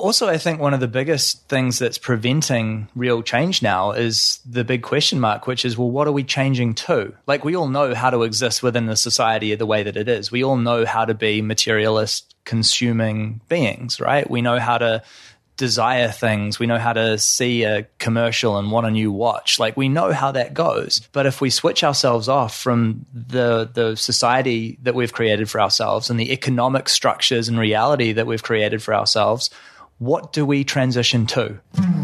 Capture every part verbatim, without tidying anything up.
Also, I think one of the biggest things that's preventing real change now is the big question mark, which is, well, what are we changing to? Like, we all know how to exist within the society the way that it is. We all know how to be materialist, consuming beings, right? We know how to desire things. We know how to see a commercial and want a new watch. Like, we know how that goes. But if we switch ourselves off from the the society that we've created for ourselves and the economic structures and reality that we've created for ourselves, what do we transition to?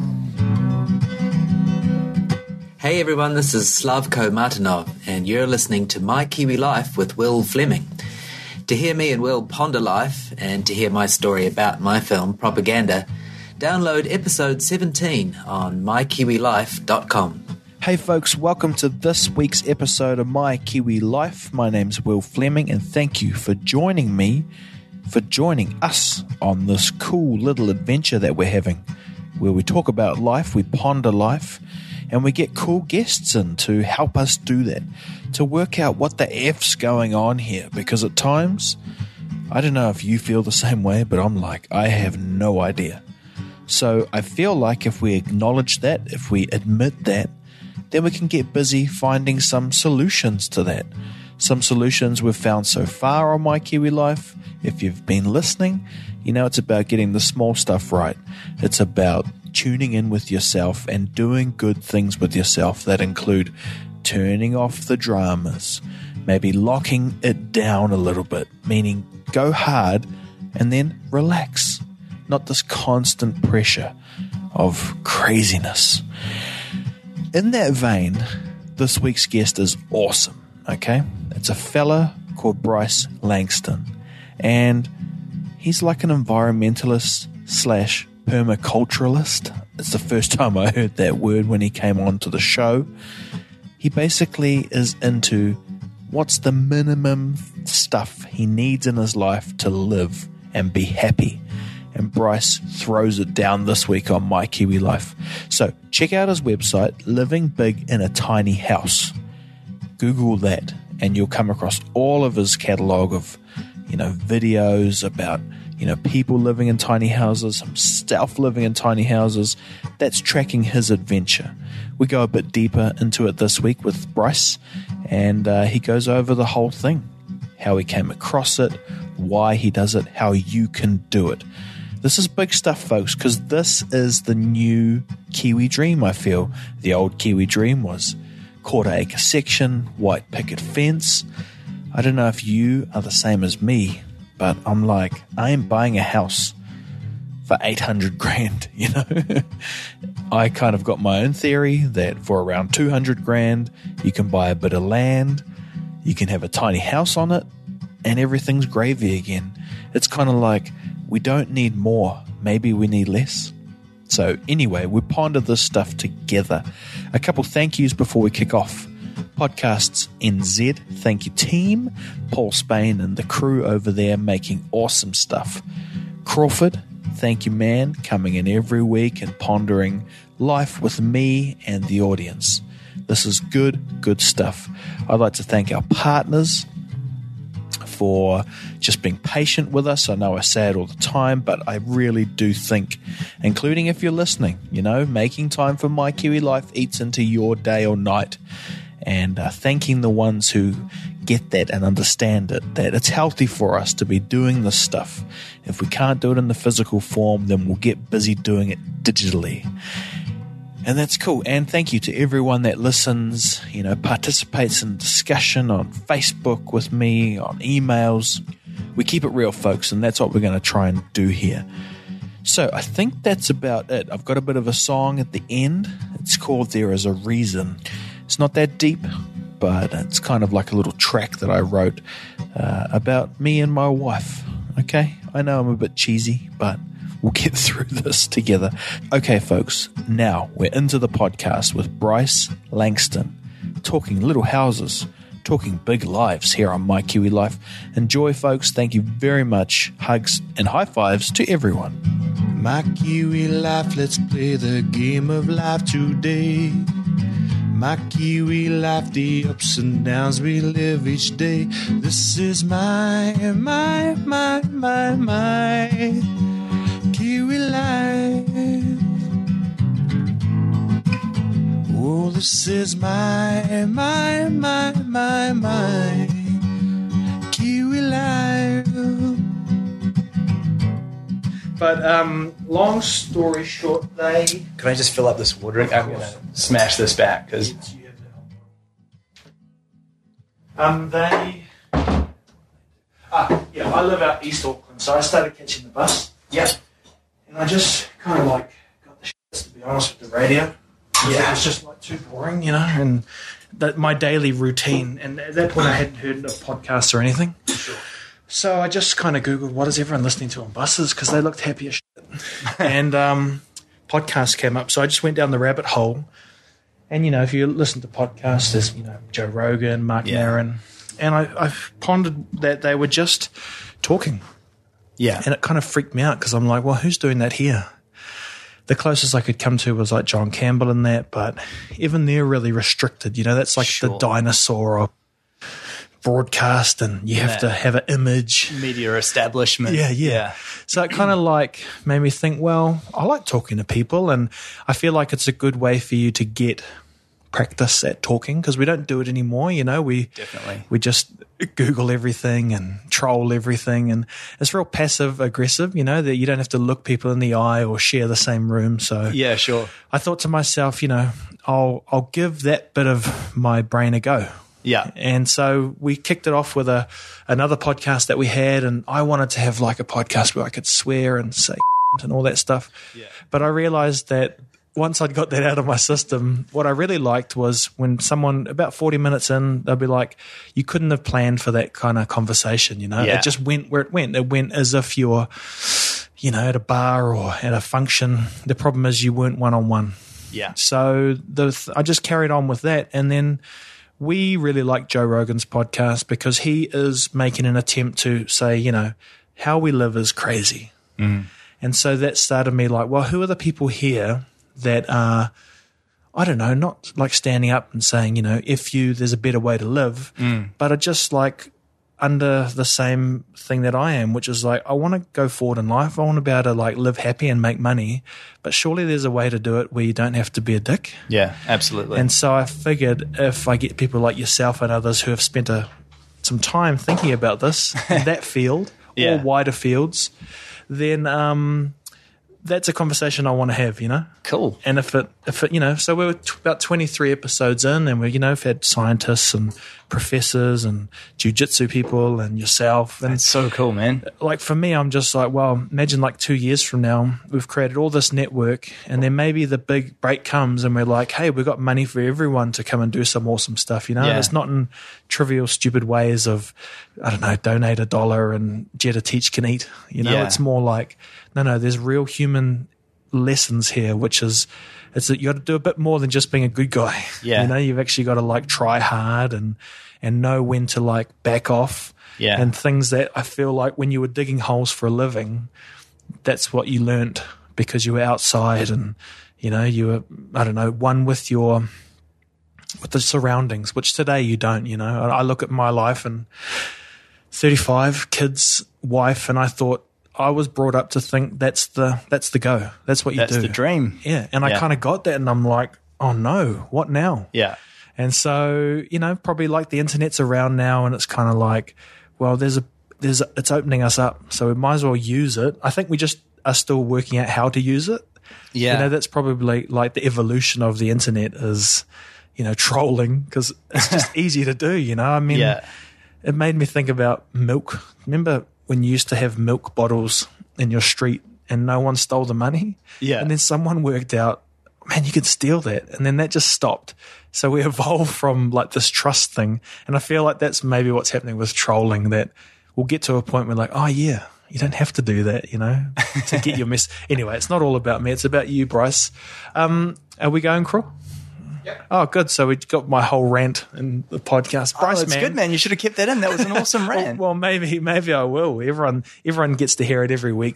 Hey everyone, this is Slavko Martinov, and you're listening to My Kiwi Life with Will Fleming. To hear me and Will ponder life, and to hear my story about my film, Propaganda, download episode seventeen on my kiwi life dot com. Hey folks, welcome to this week's episode of My Kiwi Life. My name's Will Fleming, and thank you for joining me, for joining us on this cool little adventure that we're having, where we talk about life, we ponder life, and we get cool guests in to help us do that, to work out what the F's going on here, because at times, I don't know if you feel the same way, but I'm like, I have no idea. So I feel like if we acknowledge that, if we admit that, then we can get busy finding some solutions to that. Some solutions we've found so far on My Kiwi Life. If you've been listening, you know it's about getting the small stuff right. It's about tuning in with yourself and doing good things with yourself that include turning off the dramas, maybe locking it down a little bit, meaning go hard and then relax. Not this constant pressure of craziness. In that vein, this week's guest is awesome, okay? It's a fella called Bryce Langston, and he's like an environmentalist slash permaculturalist. It's the first time I heard that word when he came on to the show. He basically is into what's the minimum stuff he needs in his life to live and be happy. And Bryce throws it down this week on My Kiwi Life. So check out his website, Living Big in a Tiny House. Google that, and you'll come across all of his catalog of, you know, videos about, you know, people living in tiny houses, himself living in tiny houses. That's tracking his adventure. We go a bit deeper into it this week with Bryce, and uh, he goes over the whole thing, how he came across it, why he does it, how you can do it. This is big stuff, folks, because this is the new Kiwi dream, I feel. The old Kiwi dream was quarter acre section, white picket fence. I don't know if you are the same as me, but I'm like, I am buying a house for eight hundred grand, you know? I kind of got my own theory that for around two hundred grand, you can buy a bit of land, you can have a tiny house on it, and everything's gravy again. It's kind of like, we don't need more, maybe we need less. So anyway, we pondered this stuff together. A couple thank yous before we kick off. Podcasts N Z, thank you team. Paul Spain and the crew over there making awesome stuff. Crawford, thank you man, coming in every week and pondering life with me and the audience. This is good, good stuff. I'd like to thank our partners for just being patient with us. I know I say it all the time, but I really do think, including if you're listening, you know, making time for My Kiwi Life eats into your day or night. And uh, thanking the ones who get that and understand it, that it's healthy for us to be doing this stuff. If we can't do it in the physical form, then we'll get busy doing it digitally. And that's cool. And thank you to everyone that listens, you know, participates in discussion on Facebook with me, on emails. We keep it real, folks, and that's what we're going to try and do here. So I think that's about it. I've got a bit of a song at the end. It's called There Is a Reason. It's not that deep, but it's kind of like a little track that I wrote uh, about me and my wife. Okay? I know I'm a bit cheesy, but we'll get through this together. Okay, folks, now we're into the podcast with Bryce Langston, talking little houses, talking big lives here on My Kiwi Life. Enjoy, folks. Thank you very much. Hugs and high fives to everyone. My Kiwi Life, let's play the game of life today. My Kiwi Life, the ups and downs we live each day. This is my, my, my, my, my Kiwi Life. This is my, my, my, my, my Kiwi life. But um, long story short, they... Can I just fill up this water drink? I'm going to smash this back because Um, they... Ah, yeah, I live out East Auckland, so I started catching the bus. yeah, And I just kind of like got the shits, to be honest, with the radio. Yeah. It was just like too boring, you know, and that my daily routine. And at that point, I hadn't heard of podcasts or anything. sure. So I just kind of Googled, what is everyone listening to on buses? Because they looked happy as shit. And um, podcasts came up. So I just went down the rabbit hole. And, you know, if you listen to podcasts, there's, you know, Joe Rogan, Mark Yeah. Maron. And I, I pondered that they were just talking. Yeah, And it kind of freaked me out because I'm like, well, who's doing that here? The closest I could come to was like John Campbell and that, but even they're really restricted. You know, that's like Sure. the dinosaur of broadcast, and you have Yeah. to have an image. media establishment. Yeah, yeah. So it kind of like made me think, well, I like talking to people, and I feel like it's a good way for you to get practice at talking because we don't do it anymore. You know, we Definitely. we just Google everything and troll everything, and it's real passive aggressive. You know, that you don't have to look people in the eye or share the same room. So Yeah, sure. I thought to myself, you know, I'll I'll give that bit of my brain a go. Yeah, And so we kicked it off with a another podcast that we had, and I wanted to have like a podcast where I could swear and say and all that stuff. Yeah. But I realized that once I'd got that out of my system, what I really liked was when someone about forty minutes in, they'll be like, you couldn't have planned for that kind of conversation, you know? Yeah. It just went where it went. It went as if you were, you know, at a bar or at a function. The problem is you weren't one-on-one. yeah, So the th- I just carried on with that. And then we really like Joe Rogan's podcast because he is making an attempt to say, you know, how we live is crazy. Mm. And so that started me like, well, who are the people here that are, I don't know, not like standing up and saying, you know, if you, there's a better way to live, Mm. but are just like under the same thing that I am, which is like, I want to go forward in life. I want to be able to like live happy and make money, but surely there's a way to do it where you don't have to be a dick. yeah, absolutely. And so I figured if I get people like yourself and others who have spent a, some time thinking about this in that field Yeah. or wider fields, then um, that's a conversation I want to have, you know? cool. And if it, if it, you know, so we were t- about twenty-three episodes in, and we, you know, have had scientists and professors and jiu-jitsu people and yourself. And It's so cool, man. like for me, I'm just like, well, imagine like two years from now, we've created all this network, and then maybe the big break comes and we're like, hey, we've got money for everyone to come and do some awesome stuff, you know? Yeah. It's not in trivial, stupid ways of, I don't know, donate a dollar and Jetta Teach can eat, you know? Yeah. It's more like, no, no, there's real human lessons here, which is, it's that you got to do a bit more than just being a good guy. Yeah. You know, you've actually got to like try hard and, and know when to like back off. Yeah. And things that I feel like when you were digging holes for a living, that's what you learnt because you were outside and, you know, you were, I don't know, one with your, with the surroundings, which today you don't, you know. I I look at my life and thirty-five, kids, wife, and I thought I was brought up to think that's the, that's the go. That's what you That's do. the dream. Yeah. And I Yeah. kind of got that and I'm like, oh no, what now? Yeah, And so, you know, probably like the internet's around now and it's kind of like, well, there's a, there's a, it's opening us up. So we might as well use it. I think we just are still working out how to use it. yeah. You know, that's probably like the evolution of the internet is, you know, trolling because it's just easy to do, you know. I mean, yeah, it made me think about milk. Remember when you used to have milk bottles in your street and no one stole the money? Yeah. And then someone worked out, man, you could steal that. And then that just stopped. So we evolved from like this trust thing. And I feel like that's maybe what's happening with trolling, that we'll get to a point where like, oh yeah, you don't have to do that, you know, to get your mess. Anyway, it's not all about me. It's about you, Bryce. Um, are we going, Crawl? Yep. Oh, good. So we got my whole rant in the podcast. Bryce, oh, it's man. good, man. You should have kept that in. That was an awesome rant. Well, maybe, maybe I will. Everyone, everyone gets to hear it every week.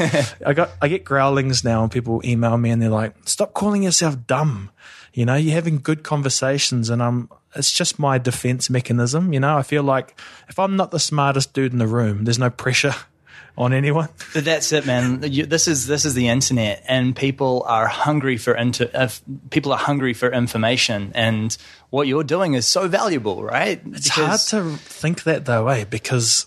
I got, I get growlings now, and people email me and they're like, "Stop calling yourself dumb." You know, you're having good conversations, and I'm. It's just my defense mechanism. You know, I feel like if I'm not the smartest dude in the room, there's no pressure on anyone. But that's it, man. You, this is this is the internet, and people are hungry for inter, uh, people are hungry for information, and what you're doing is so valuable, right? It's hard to think that though, eh? Because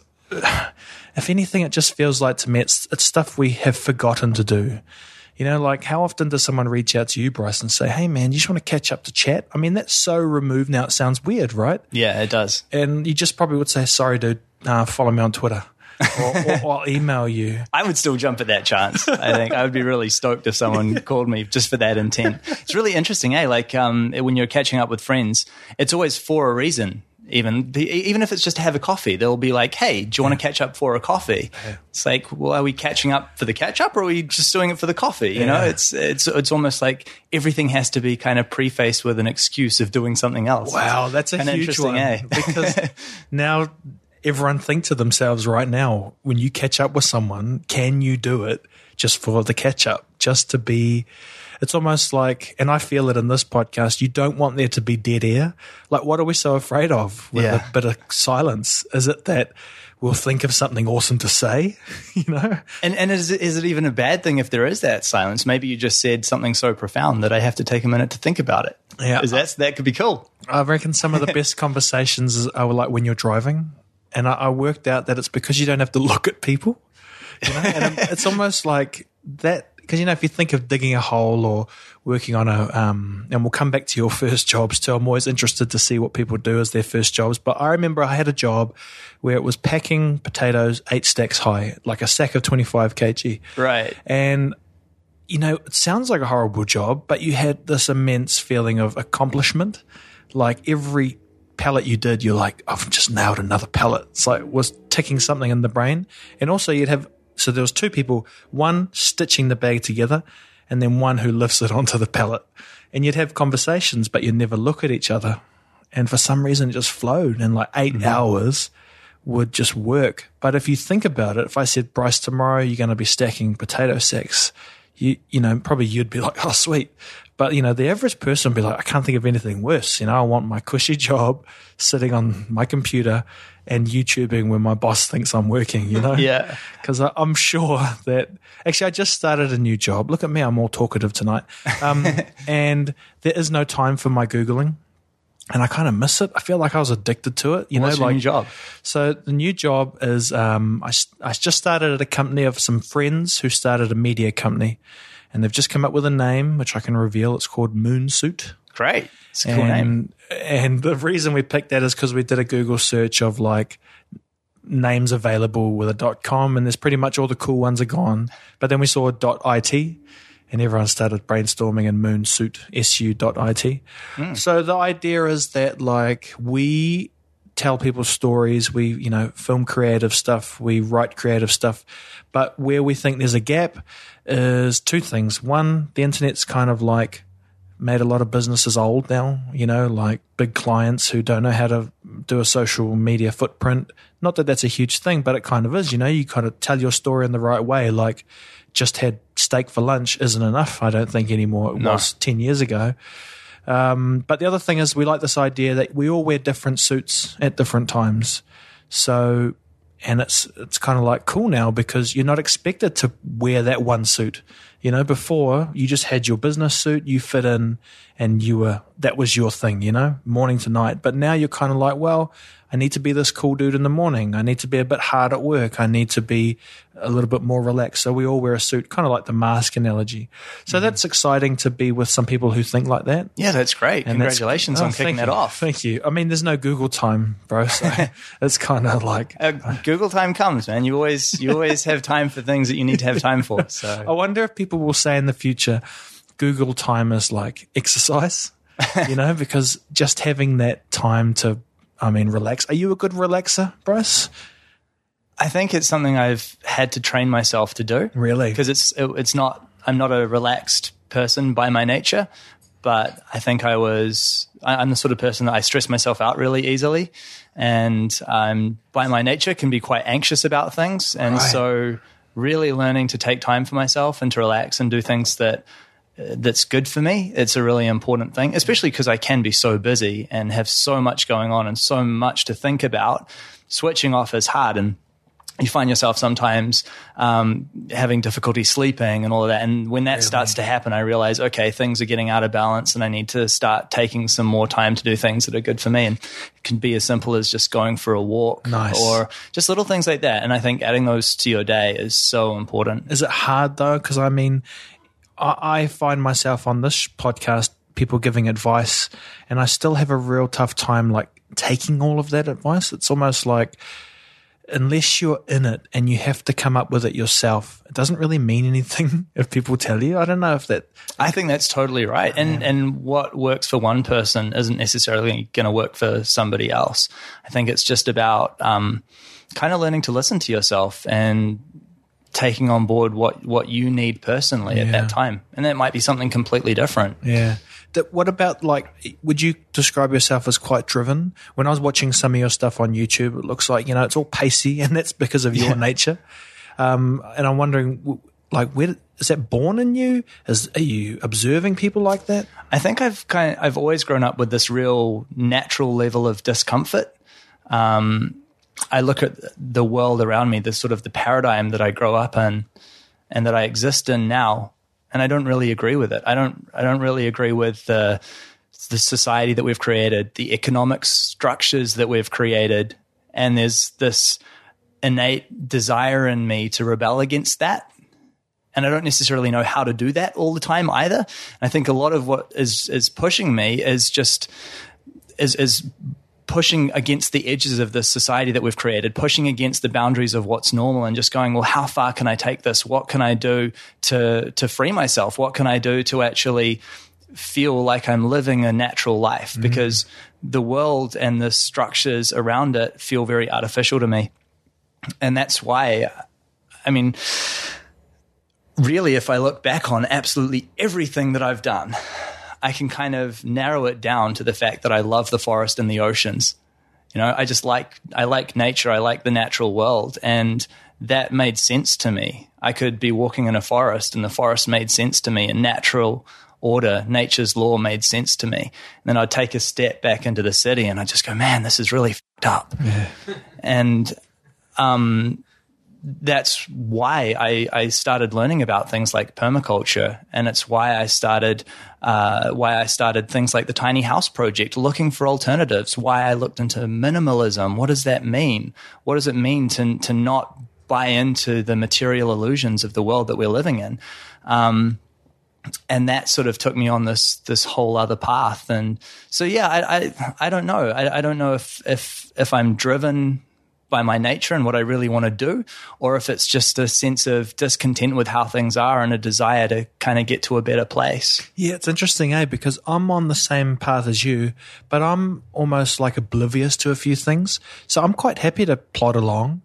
if anything, it just feels like to me it's, it's stuff we have forgotten to do. You know, like how often does someone reach out to you, Bryce, and say, hey, man, you just want to catch up to chat? I mean, that's so removed now. It sounds weird, right? Yeah, it does. And you just probably would say, sorry, dude, uh, follow me on Twitter or, or I'll email you. I would still jump at that chance. I think I would be really stoked if someone called me just for that intent. It's really interesting, eh? Like um, when you're catching up with friends, it's always for a reason. Even even if it's just to have a coffee, they'll be like, hey, do you want to catch up for a coffee? Yeah. It's like, well, are we catching up for the catch up or are we just doing it for the coffee? You yeah. know, it's it's it's almost like everything has to be kind of prefaced with an excuse of doing something else. Wow, that's a huge one. Eh? Because now everyone think to themselves right now, when you catch up with someone, can you do it just for the catch up, just to be... It's almost like, and I feel it in this podcast, you don't want there to be dead air. Like, what are we so afraid of with yeah. a bit of silence? Is it that we'll think of something awesome to say, you know? And and is it, is it even a bad thing if there is that silence? Maybe you just said something so profound that I have to take a minute to think about it. Yeah. Is that, that could be cool. I reckon some of the best conversations are like when you're driving. And I, I worked out that it's because you don't have to look at people. You know? And it's almost like that. Because, you know, if you think of digging a hole or working on a, um, and we'll come back to your first jobs too. I'm always interested to see what people do as their first jobs. But I remember I had a job where it was packing potatoes eight stacks high, like a sack of twenty-five kilograms. Right. And, you know, it sounds like a horrible job, but you had this immense feeling of accomplishment. Like every pallet you did, you're like, I've just nailed another pallet. It's like, was ticking something in the brain. And also you'd have, so there was two people, one stitching the bag together and then one who lifts it onto the pallet. And you'd have conversations, but you'd never look at each other. And for some reason, it just flowed. And like eight mm-hmm. hours would just work. But if you think about it, if I said, Bryce, tomorrow you're going to be stacking potato sacks, you, you know, probably you'd be like, oh, sweet. But, you know, the average person would be like, I can't think of anything worse. You know, I want my cushy job sitting on my computer and YouTubing when my boss thinks I'm working, you know? Yeah. Because I'm sure that – actually, I just started a new job. Look at me. I'm all talkative tonight. Um, and there is no time for my Googling. And I kind of miss it. I feel like I was addicted to it. You What's know, your like, new job? So the new job is um, I, I just started at a company of some friends who started a media company. And they've just come up with a name, which I can reveal. It's called Moonsuit. Great. It's a cool and, name. And the reason we picked that is because we did a Google search of like names available with a .com, and there's pretty much all the cool ones are gone. But then we saw a .it, and everyone started brainstorming in Moonsuit, S U dot I T. Mm. So the idea is that like we tell people stories, we, you know, film creative stuff, we write creative stuff, but where we think there's a gap is two things. One, the internet's kind of like made a lot of businesses old now, you know, like big clients who don't know how to do a social media footprint. Not that that's a huge thing, but it kind of is, you know, you kind of tell your story in the right way. Like just had steak for lunch isn't enough, I don't think anymore. It no. was ten years ago. Um, but the other thing is we like this idea that we all wear different suits at different times. So, and it's it's kind of like cool now because you're not expected to wear that one suit. You know, before you just had your business suit, you fit in and you were, that was your thing, you know, morning to night. But now you're kind of like, well, I need to be this cool dude in the morning. I need to be a bit hard at work. I need to be a little bit more relaxed. So we all wear a suit, kind of like the mask analogy. So mm-hmm. that's exciting to be with some people who think like that. Yeah, that's great. And Congratulations that's, oh, on kicking that you. off. Thank you. I mean, there's no Google time, bro. So it's kind of like uh, Google time comes, man. You always you always have time for things that you need to have time for. So I wonder if people will say in the future, Google time is like exercise, you know, because just having that time to, I mean, relax. Are you a good relaxer, Bryce? I think it's something I've had to train myself to do. Really? Because it's it, it's not, I'm not a relaxed person by my nature, but I think I was, I, I'm the sort of person that I stress myself out really easily. And um, by my nature can be quite anxious about things. And right. so really learning to take time for myself and to relax and do things that that's good for me. It's a really important thing, especially because I can be so busy and have so much going on and so much to think about. Switching off is hard. And you find yourself sometimes um, having difficulty sleeping and all of that. And when that really? starts to happen, I realize, okay, things are getting out of balance and I need to start taking some more time to do things that are good for me. And it can be as simple as just going for a walk nice. or just little things like that. And I think adding those to your day is so important. Is it hard though? Because I mean, I, I find myself on this podcast, people giving advice, and I still have a real tough time like taking all of that advice. It's almost like, unless you're in it and you have to come up with it yourself, it doesn't really mean anything if people tell you. I don't know if that... I think that's totally right. And yeah. and what works for one person isn't necessarily going to work for somebody else. I think it's just about um, kind of learning to listen to yourself and taking on board what, what you need personally yeah. at that time. And that might be something completely different. Yeah. That, what about, like, would you describe yourself as quite driven? When I was watching some of your stuff on YouTube, it looks like, you know, it's all pacey, and that's because of your yeah. nature. Um, and I'm wondering, like, where is that born in you? Is, are you observing people like that? I think I've kind of, I've always grown up with this real natural level of discomfort. Um, I look at the world around me, this sort of the paradigm that I grow up in and that I exist in now, and I don't really agree with it. I don't. I don't really agree with the the society that we've created, the economic structures that we've created, and there's this innate desire in me to rebel against that. And I don't necessarily know how to do that all the time either. I think a lot of what is is pushing me is just is is pushing against the edges of this society that we've created, pushing against the boundaries of what's normal, and just going, well, how far can I take this? What can I do to to free myself? What can I do to actually feel like I'm living a natural life? Mm-hmm. Because the world and the structures around it feel very artificial to me. And that's why, I mean, really, if I look back on absolutely everything that I've done, I can kind of narrow it down to the fact that I love the forest and the oceans. You know, I just like, I like nature. I like the natural world. And that made sense to me. I could be walking in a forest and the forest made sense to me, and natural order, nature's law made sense to me. And then I'd take a step back into the city and I'd just go, man, this is really fucked up. Yeah. And, um, that's why I, I started learning about things like permaculture, and it's why I started uh, why I started things like the Tiny House Project, looking for alternatives. Why I looked into minimalism. What does that mean? What does it mean to to not buy into the material illusions of the world that we're living in? Um, and that sort of took me on this this whole other path. And so, yeah, I I, I don't know. I, I don't know if if if I'm driven by my nature and what I really want to do, or if it's just a sense of discontent with how things are and a desire to kind of get to a better place. Yeah, it's interesting, eh? Because I'm on the same path as you, but I'm almost like oblivious to a few things. So I'm quite happy to plod along.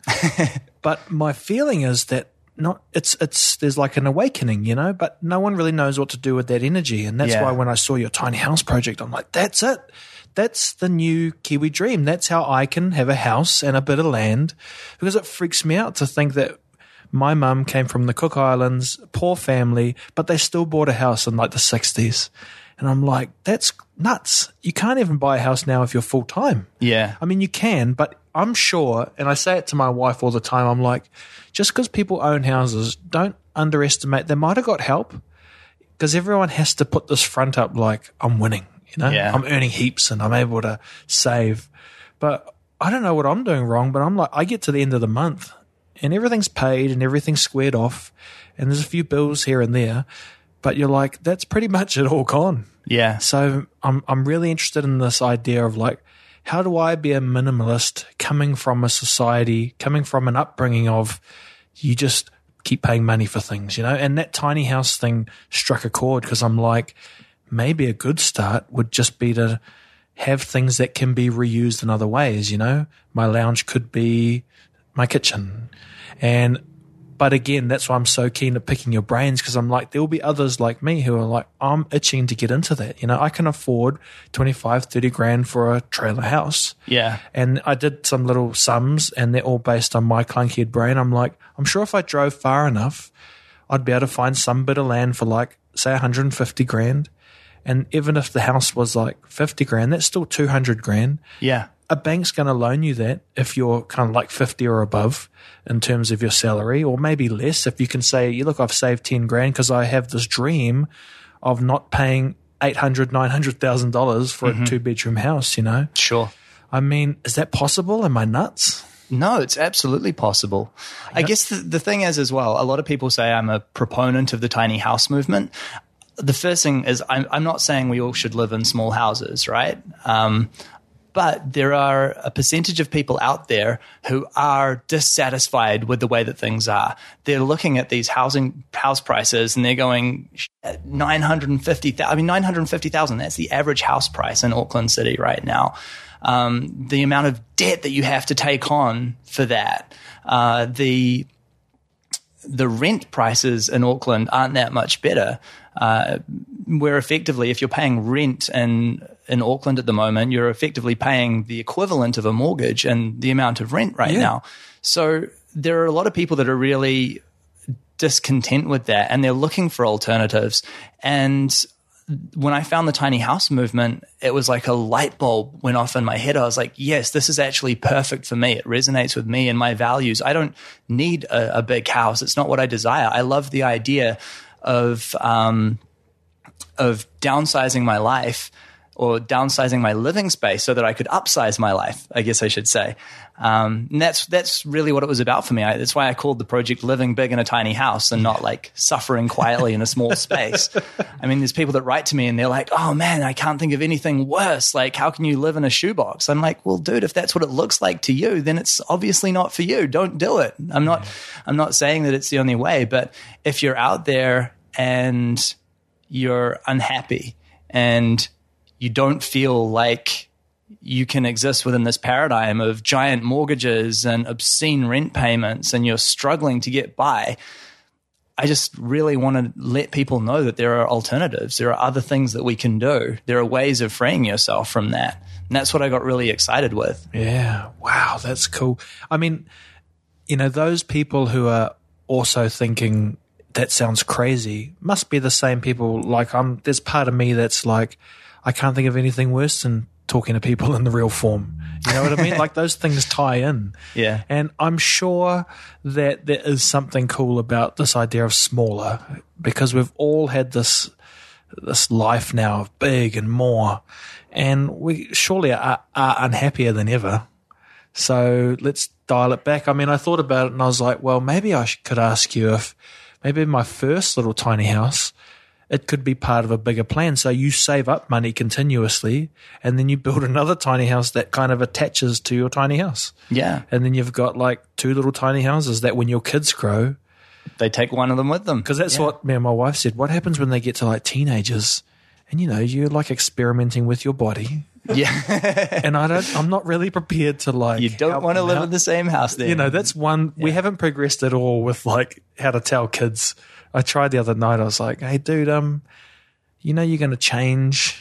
But my feeling is that not it's it's there's like an awakening, you know, but no one really knows what to do with that energy. And that's yeah. why when I saw your Tiny House Project, I'm like, that's it. That's the new Kiwi dream. That's how I can have a house and a bit of land, because it freaks me out to think that my mum came from the Cook Islands, poor family, but they still bought a house in like the sixties. And I'm like, that's nuts. You can't even buy a house now if you're full time. Yeah. I mean, you can, but I'm sure, and I say it to my wife all the time, I'm like, just because people own houses, don't underestimate. They might have got help, because everyone has to put this front up like, I'm winning. You know, yeah. I'm earning heaps and I'm able to save. But I don't know what I'm doing wrong, but I'm like, I get to the end of the month and everything's paid and everything's squared off and there's a few bills here and there, but you're like, that's pretty much it all gone. Yeah. So I'm I'm really interested in this idea of like, how do I be a minimalist coming from a society, coming from an upbringing of you just keep paying money for things, you know? And that tiny house thing struck a chord, because I'm like, maybe a good start would just be to have things that can be reused in other ways, you know? My lounge could be my kitchen. And, but again, that's why I'm so keen at picking your brains, because I'm like, there will be others like me who are like, I'm itching to get into that. You know, I can afford twenty-five, thirty grand for a trailer house. Yeah. And I did some little sums, and they're all based on my clunky brain. I'm like, I'm sure if I drove far enough, I'd be able to find some bit of land for like, say, one hundred fifty grand. And even if the house was like fifty grand, that's still two hundred grand. Yeah. a bank's going to loan you that if you're kind of like fifty or above in terms of your salary, or maybe less. If you can say, look, I've saved ten grand because I have this dream of not paying eight hundred, nine hundred thousand dollars for mm-hmm. a two bedroom house, you know? Sure. I mean, is that possible? Am I nuts? No, it's absolutely possible. Yep. I guess the, the thing is as well, a lot of people say I'm a proponent of the tiny house movement. The first thing is I'm, I'm not saying we all should live in small houses, right? Um, but there are a percentage of people out there who are dissatisfied with the way that things are. They're looking at these housing house prices and they're going nine hundred fifty thousand. I mean, nine hundred fifty thousand. That's the average house price in Auckland City right now. Um, the amount of debt that you have to take on for that, uh, the the rent prices in Auckland aren't that much better. Uh, where effectively, if you're paying rent in in Auckland at the moment, you're effectively paying the equivalent of a mortgage and the amount of rent right yeah. now. So there are a lot of people that are really discontent with that, and they're looking for alternatives. And when I found the tiny house movement, it was like a light bulb went off in my head. I was like, yes, this is actually perfect for me. It resonates with me and my values. I don't need a, a big house. It's not what I desire. I love the idea of um, of downsizing my life, or downsizing my living space so that I could upsize my life, I guess I should say. Um, and that's that's really what it was about for me. I, that's why I called the project Living Big in a Tiny House and not like suffering quietly in a small space. I mean, there's people that write to me and they're like, oh man, I can't think of anything worse. Like, how can you live in a shoebox? I'm like, well, dude, if that's what it looks like to you, then it's obviously not for you. Don't do it. I'm not, I'm not saying that it's the only way, but if you're out there and you're unhappy and you don't feel like you can exist within this paradigm of giant mortgages and obscene rent payments and you're struggling to get by, I just really want to let people know that there are alternatives. There are other things that we can do. There are ways of freeing yourself from that. And that's what I got really excited with. Yeah. Wow. That's cool. I mean, you know, those people who are also thinking that sounds crazy must be the same people. Like, I'm, there's part of me that's like, I can't think of anything worse than talking to people in the real form. You know what I mean? Like, those things tie in. Yeah. And I'm sure that there is something cool about this idea of smaller, because we've all had this this life now of big and more, and we surely are, are unhappier than ever. So let's dial it back. I mean, I thought about it and I was like, well, maybe I could ask you if maybe my first little tiny house, it could be part of a bigger plan. So you save up money continuously and then you build another tiny house that kind of attaches to your tiny house. Yeah. And then you've got like two little tiny houses that when your kids grow, they take one of them with them. Because that's yeah. what me and my wife said. What happens when they get to like teenagers and, you know, you're like experimenting with your body. Yeah. And I don't, I'm not really prepared to like. You don't want to live out in the same house then. You know, that's one, yeah. we haven't progressed at all with like how to tell kids. I tried the other night. I was like, hey, dude, um, you know, you're going to change.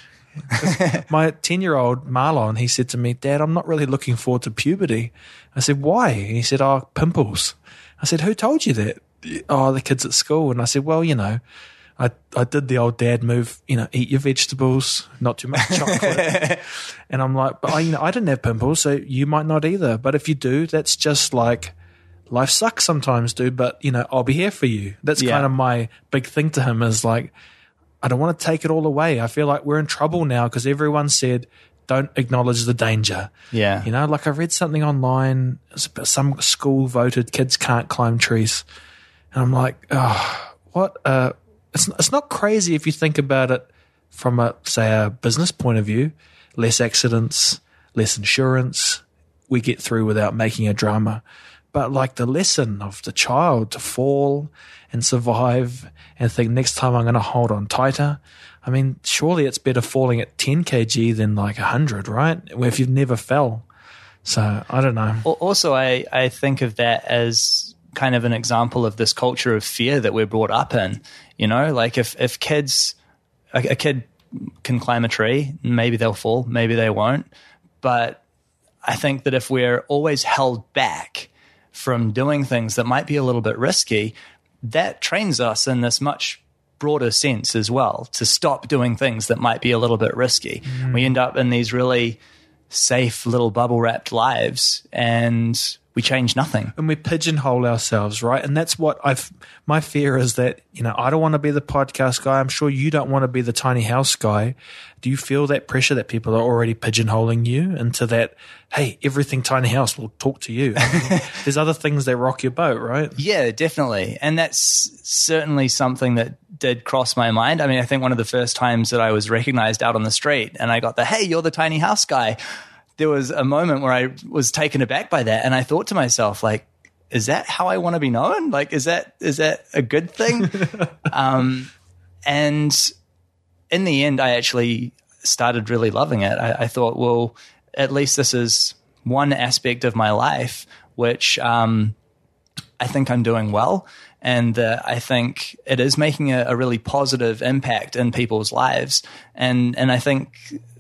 My ten-year-old Marlon, he said to me, Dad, I'm not really looking forward to puberty. I said, why? And he said, oh, pimples. I said, who told you that? Oh, the kids at school. And I said, well, you know, I, I did the old dad move, you know, eat your vegetables, not too much chocolate. And I'm like, but I, you know, I didn't have pimples, so you might not either. But if you do, that's just like, life sucks sometimes, dude, but, you know, I'll be here for you. That's yeah. kind of my big thing to him is like, I don't want to take it all away. I feel like we're in trouble now because everyone said, don't acknowledge the danger. Yeah. You know, like I read something online, some school voted kids can't climb trees. And I'm like, oh, what? Uh, it's, it's not crazy if you think about it from a, say, a business point of view. Less accidents, less insurance. We get through without making a drama. But like the lesson of the child to fall and survive and think next time I'm going to hold on tighter. I mean, surely it's better falling at ten kilograms than like one hundred, right? If you've never fell. So I don't know. Also, I, I think of that as kind of an example of this culture of fear that we're brought up in. You know, like if, if kids, a, a kid can climb a tree, maybe they'll fall, maybe they won't. But I think that if we're always held back from doing things that might be a little bit risky, that trains us in this much broader sense as well to stop doing things that might be a little bit risky. Mm. We end up in these really safe little bubble wrapped lives, and we change nothing. And we pigeonhole ourselves, right? And that's what I've, my fear is that, you know, I don't want to be the podcast guy. I'm sure you don't want to be the tiny house guy. Do you feel that pressure that people are already pigeonholing you into that, hey, everything tiny house will talk to you? I mean, there's other things that rock your boat, right? Yeah, definitely. And that's certainly something that did cross my mind. I mean, I think one of the first times that I was recognized out on the street and I got the, hey, you're the tiny house guy, there was a moment where I was taken aback by that. And I thought to myself, like, is that how I want to be known? Like, is that, is that a good thing? um, and in the end, I actually started really loving it. I, I thought, well, at least this is one aspect of my life, which um, I think I'm doing well. And uh, I think it is making a, a really positive impact in people's lives. And, and I think,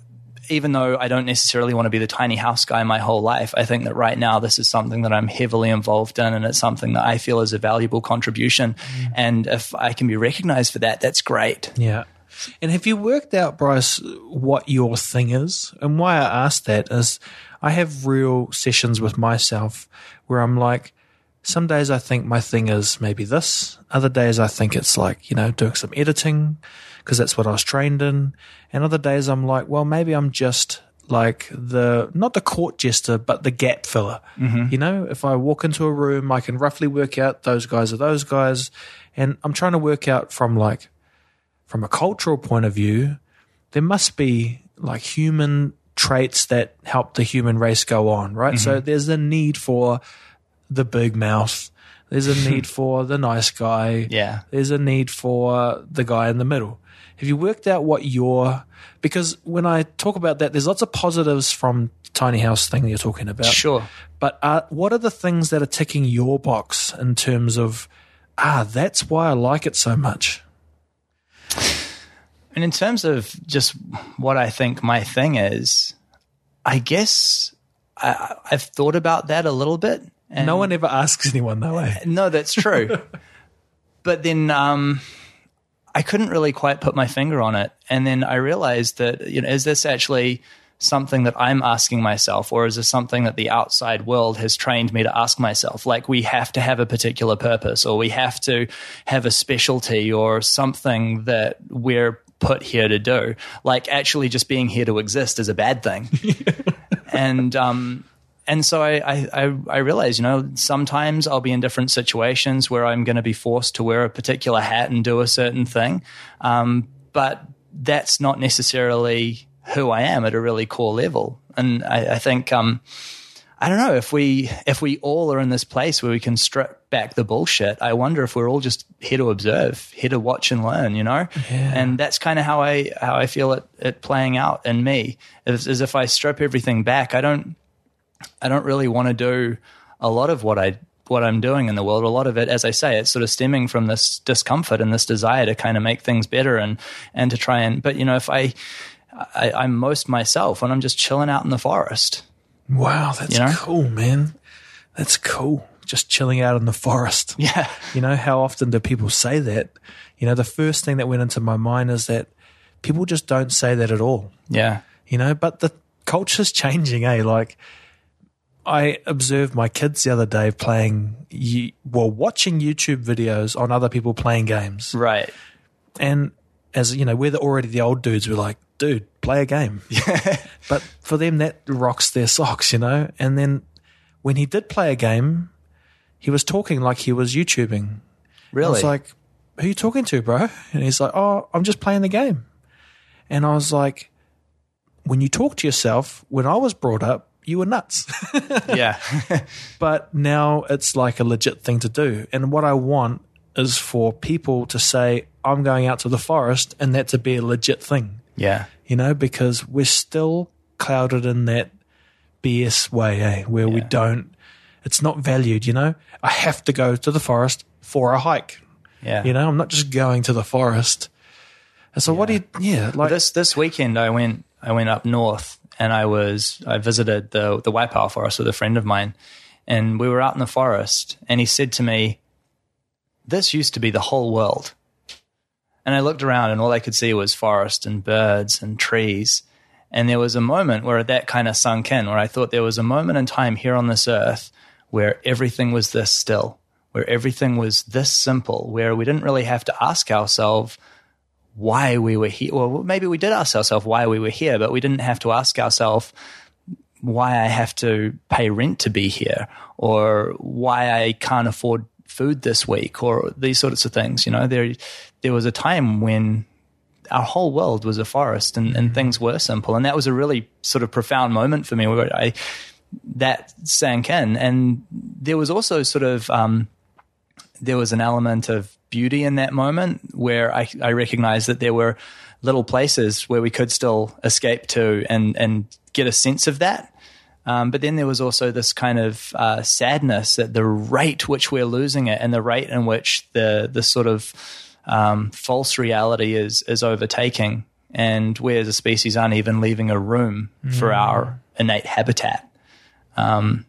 even though I don't necessarily want to be the tiny house guy my whole life, I think that right now this is something that I'm heavily involved in, and it's something that I feel is a valuable contribution. Mm. And if I can be recognized for that, that's great. Yeah. And have you worked out, Bryce, what your thing is? And why I ask that is I have real sessions with myself where I'm like, some days I think my thing is maybe this. Other days I think it's like, you know, doing some editing, because that's what I was trained in. And other days I'm like, well, maybe I'm just like the, not the court jester, but the gap filler. Mm-hmm. You know, if I walk into a room, I can roughly work out those guys are those guys. And I'm trying to work out from like, from a cultural point of view, there must be like human traits that help the human race go on, right? Mm-hmm. So there's a need for the big mouth. There's a need for the nice guy. Yeah. There's a need for the guy in the middle. Have you worked out what your, because when I talk about that, there's lots of positives from the tiny house thing that you're talking about. Sure. But uh, what are the things that are ticking your box in terms of, ah, that's why I like it so much? And in terms of just what I think my thing is, I guess I, I've thought about that a little bit. And no one ever asks anyone that way. No, that's true. But then um, I couldn't really quite put my finger on it. And then I realized that, you know, is this actually something that I'm asking myself, or is this something that the outside world has trained me to ask myself? Like, we have to have a particular purpose, or we have to have a specialty or something that we're put here to do. Like, actually just being here to exist is a bad thing. and um And so I, I, I realize, you know, sometimes I'll be in different situations where I'm going to be forced to wear a particular hat and do a certain thing. Um, but that's not necessarily who I am at a really core level. And I, I think, um, I don't know, if we if we all are in this place where we can strip back the bullshit, I wonder if we're all just here to observe, here to watch and learn, you know? Yeah. And that's kind of how I how I feel it, it playing out in me. Is, is if I strip everything back, I don't I don't really want to do a lot of what I what I'm doing in the world. A lot of it, as I say, it's sort of stemming from this discomfort and this desire to kind of make things better and and to try and. But you know, if I, I I'm most myself when I'm just chilling out in the forest. Wow, that's you know? cool, man. That's cool. Just chilling out in the forest. Yeah. You know, how often do people say that? You know, the first thing that went into my mind is that people just don't say that at all. Yeah. You know, but the culture's changing, eh? Like, I observed my kids the other day playing, well, watching YouTube videos on other people playing games. Right. And as, you know, we're the, already the old dudes. We're like, dude, play a game. Yeah. But for them, that rocks their socks, you know? And then when he did play a game, he was talking like he was YouTubing. Really? I was like, who are you talking to, bro? And he's like, oh, I'm just playing the game. And I was like, when you talk to yourself, when I was brought up, you were nuts. Yeah. But now it's like a legit thing to do. And what I want is for people to say, I'm going out to the forest, and that to be a legit thing. Yeah. You know, because we're still clouded in that B S way, eh? Where yeah. we don't, it's not valued, you know? I have to go to the forest for a hike. Yeah. You know, I'm not just going to the forest. And so yeah. what do you, yeah. Like this, this weekend I went, I went up north. And I was, I visited the the Waipao forest with a friend of mine, and we were out in the forest, and he said to me, this used to be the whole world. And I looked around, and all I could see was forest and birds and trees. And there was a moment where that kind of sunk in, where I thought there was a moment in time here on this earth where everything was this still, where everything was this simple, where we didn't really have to ask ourselves why we were here. Well, maybe we did ask ourselves why we were here, but we didn't have to ask ourselves why I have to pay rent to be here, or why I can't afford food this week, or these sorts of things. You know, there there was a time when our whole world was a forest, and, and things were simple, and that was a really sort of profound moment for me where I that sank in. And there was also sort of um, there was an element of beauty in that moment where I, I recognized that there were little places where we could still escape to and and get a sense of that. Um, but then there was also this kind of uh, sadness at the rate which we're losing it, and the rate in which the the sort of um, false reality is is overtaking, and we as a species aren't even leaving a room mm. for our innate habitat. Um,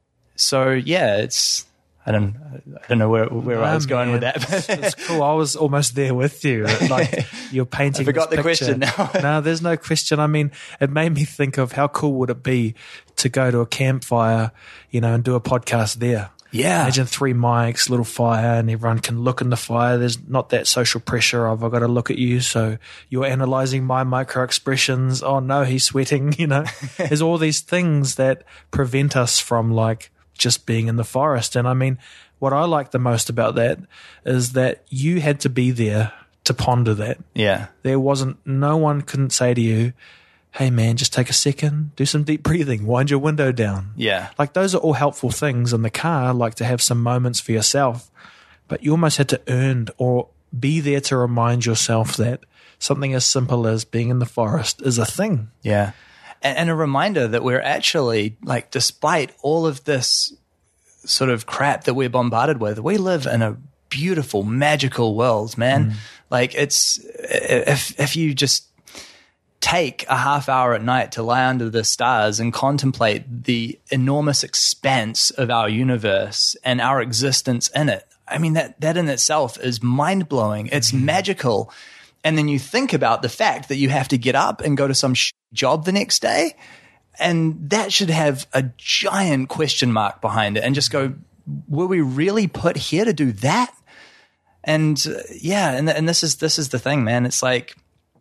so yeah, it's I don't I don't know where where oh, I was going man. with that. But it's cool. I was almost there with you. Like you're painting. I forgot this the picture. question now. No, there's no question. I mean, it made me think of how cool would it be to go to a campfire, you know, and do a podcast there. Yeah. Imagine three mics, little fire, and everyone can look in the fire. There's not that social pressure of I've got to look at you, so you're analyzing my micro expressions. Oh no, he's sweating. You know, there's all these things that prevent us from like just being in the forest. And I mean, what I like the most about that is that you had to be there to ponder that. Yeah. There wasn't, no one couldn't say to you, hey man, just take a second, do some deep breathing, wind your window down. Yeah. Like those are all helpful things in the car, like to have some moments for yourself, but you almost had to earn or be there to remind yourself that something as simple as being in the forest is a thing. Yeah. And a reminder that we're actually, like, despite all of this sort of crap that we're bombarded with, we live in a beautiful, magical world, man. Mm. Like, it's, if if you just take a half hour at night to lie under the stars and contemplate the enormous expanse of our universe and our existence in it, I mean, that, that in itself is mind-blowing. It's mm. magical. And then you think about the fact that you have to get up and go to some sh- job the next day, and that should have a giant question mark behind it, and just go, were we really put here to do that? And uh, yeah, and and this is this is the thing, man. It's like,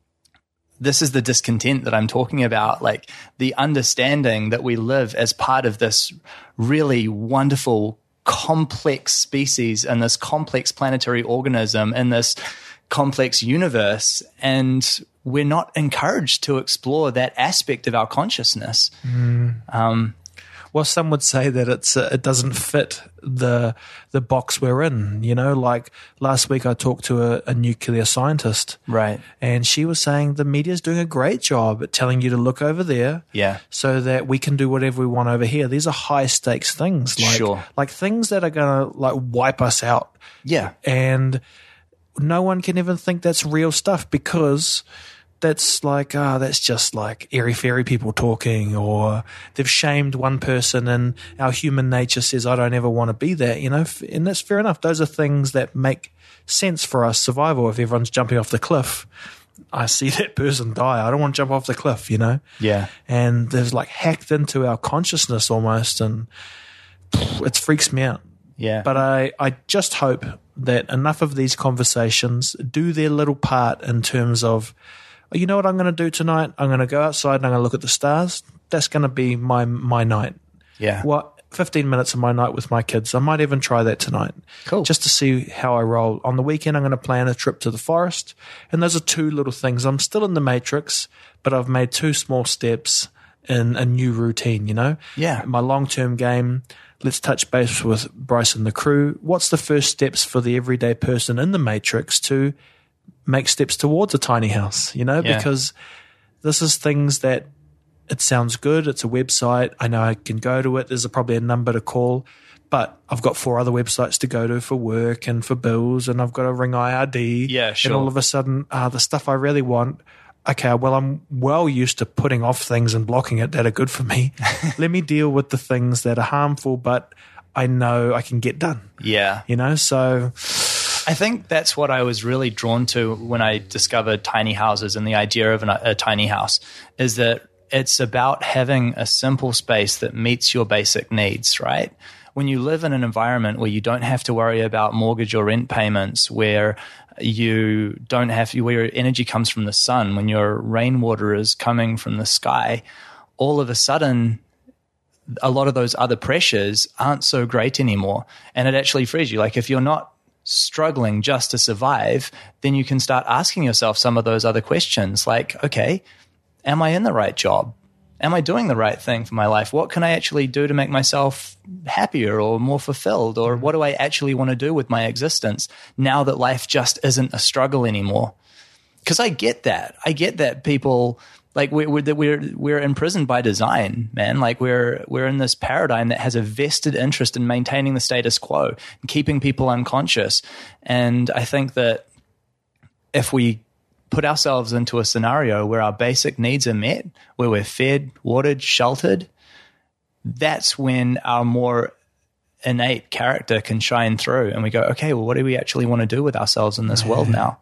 this is the discontent that I'm talking about, like the understanding that we live as part of this really wonderful, complex species and this complex planetary organism and this complex universe, and we're not encouraged to explore that aspect of our consciousness. Mm. Um, well, some would say that it's uh, it doesn't fit the the box we're in. You know, like last week I talked to a, a nuclear scientist, right, and she was saying the media's doing a great job at telling you to look over there, yeah, so that we can do whatever we want over here. These are high stakes things, like sure. like things that are going to like wipe us out. Yeah, and no one can even think that's real stuff, because that's like, ah, oh, that's just like airy-fairy people talking, or they've shamed one person and our human nature says, I don't ever want to be that, you know, and that's fair enough. Those are things that make sense for us survival. If everyone's jumping off the cliff, I see that person die. I don't want to jump off the cliff, you know? Yeah. And there's like hacked into our consciousness almost, and it freaks me out. Yeah. But I, I just hope that enough of these conversations do their little part in terms of, oh, you know what I'm going to do tonight? I'm going to go outside and I'm going to look at the stars. That's going to be my my night. Yeah. What, fifteen minutes of my night with my kids. I might even try that tonight. Cool. Just to see how I roll. On the weekend, I'm going to plan a trip to the forest. And those are two little things. I'm still in the matrix, but I've made two small steps in a new routine, you know? Yeah. My long-term game, let's touch base with Bryce and the crew. What's the first steps for the everyday person in the matrix to make steps towards a tiny house, you know? Yeah. Because this is things that it sounds good. It's a website. I know I can go to it. There's a, probably a number to call, but I've got four other websites to go to for work and for bills, and I've got to ring I R D. Yeah, sure. And all of a sudden, uh, the stuff I really want, okay, well, I'm well used to putting off things and blocking it that are good for me. Let me deal with the things that are harmful, but I know I can get done. Yeah. You know, so I think that's what I was really drawn to when I discovered tiny houses and the idea of an, a tiny house, is that it's about having a simple space that meets your basic needs, right? When you live in an environment where you don't have to worry about mortgage or rent payments, where you don't have where your energy comes from the sun, when your rainwater is coming from the sky, all of a sudden a lot of those other pressures aren't so great anymore. And it actually frees you. Like if you're not struggling just to survive, then you can start asking yourself some of those other questions like, okay, am I in the right job? Am I doing the right thing for my life? What can I actually do to make myself happier or more fulfilled? Or what do I actually want to do with my existence now that life just isn't a struggle anymore? Because I get that. I get that people, like we're, we're, we're, we're imprisoned by design, man. Like we're, we're in this paradigm that has a vested interest in maintaining the status quo and keeping people unconscious. And I think that if we put ourselves into a scenario where our basic needs are met, where we're fed, watered, sheltered, that's when our more innate character can shine through. And we go, okay, well, what do we actually want to do with ourselves in this Man. world now?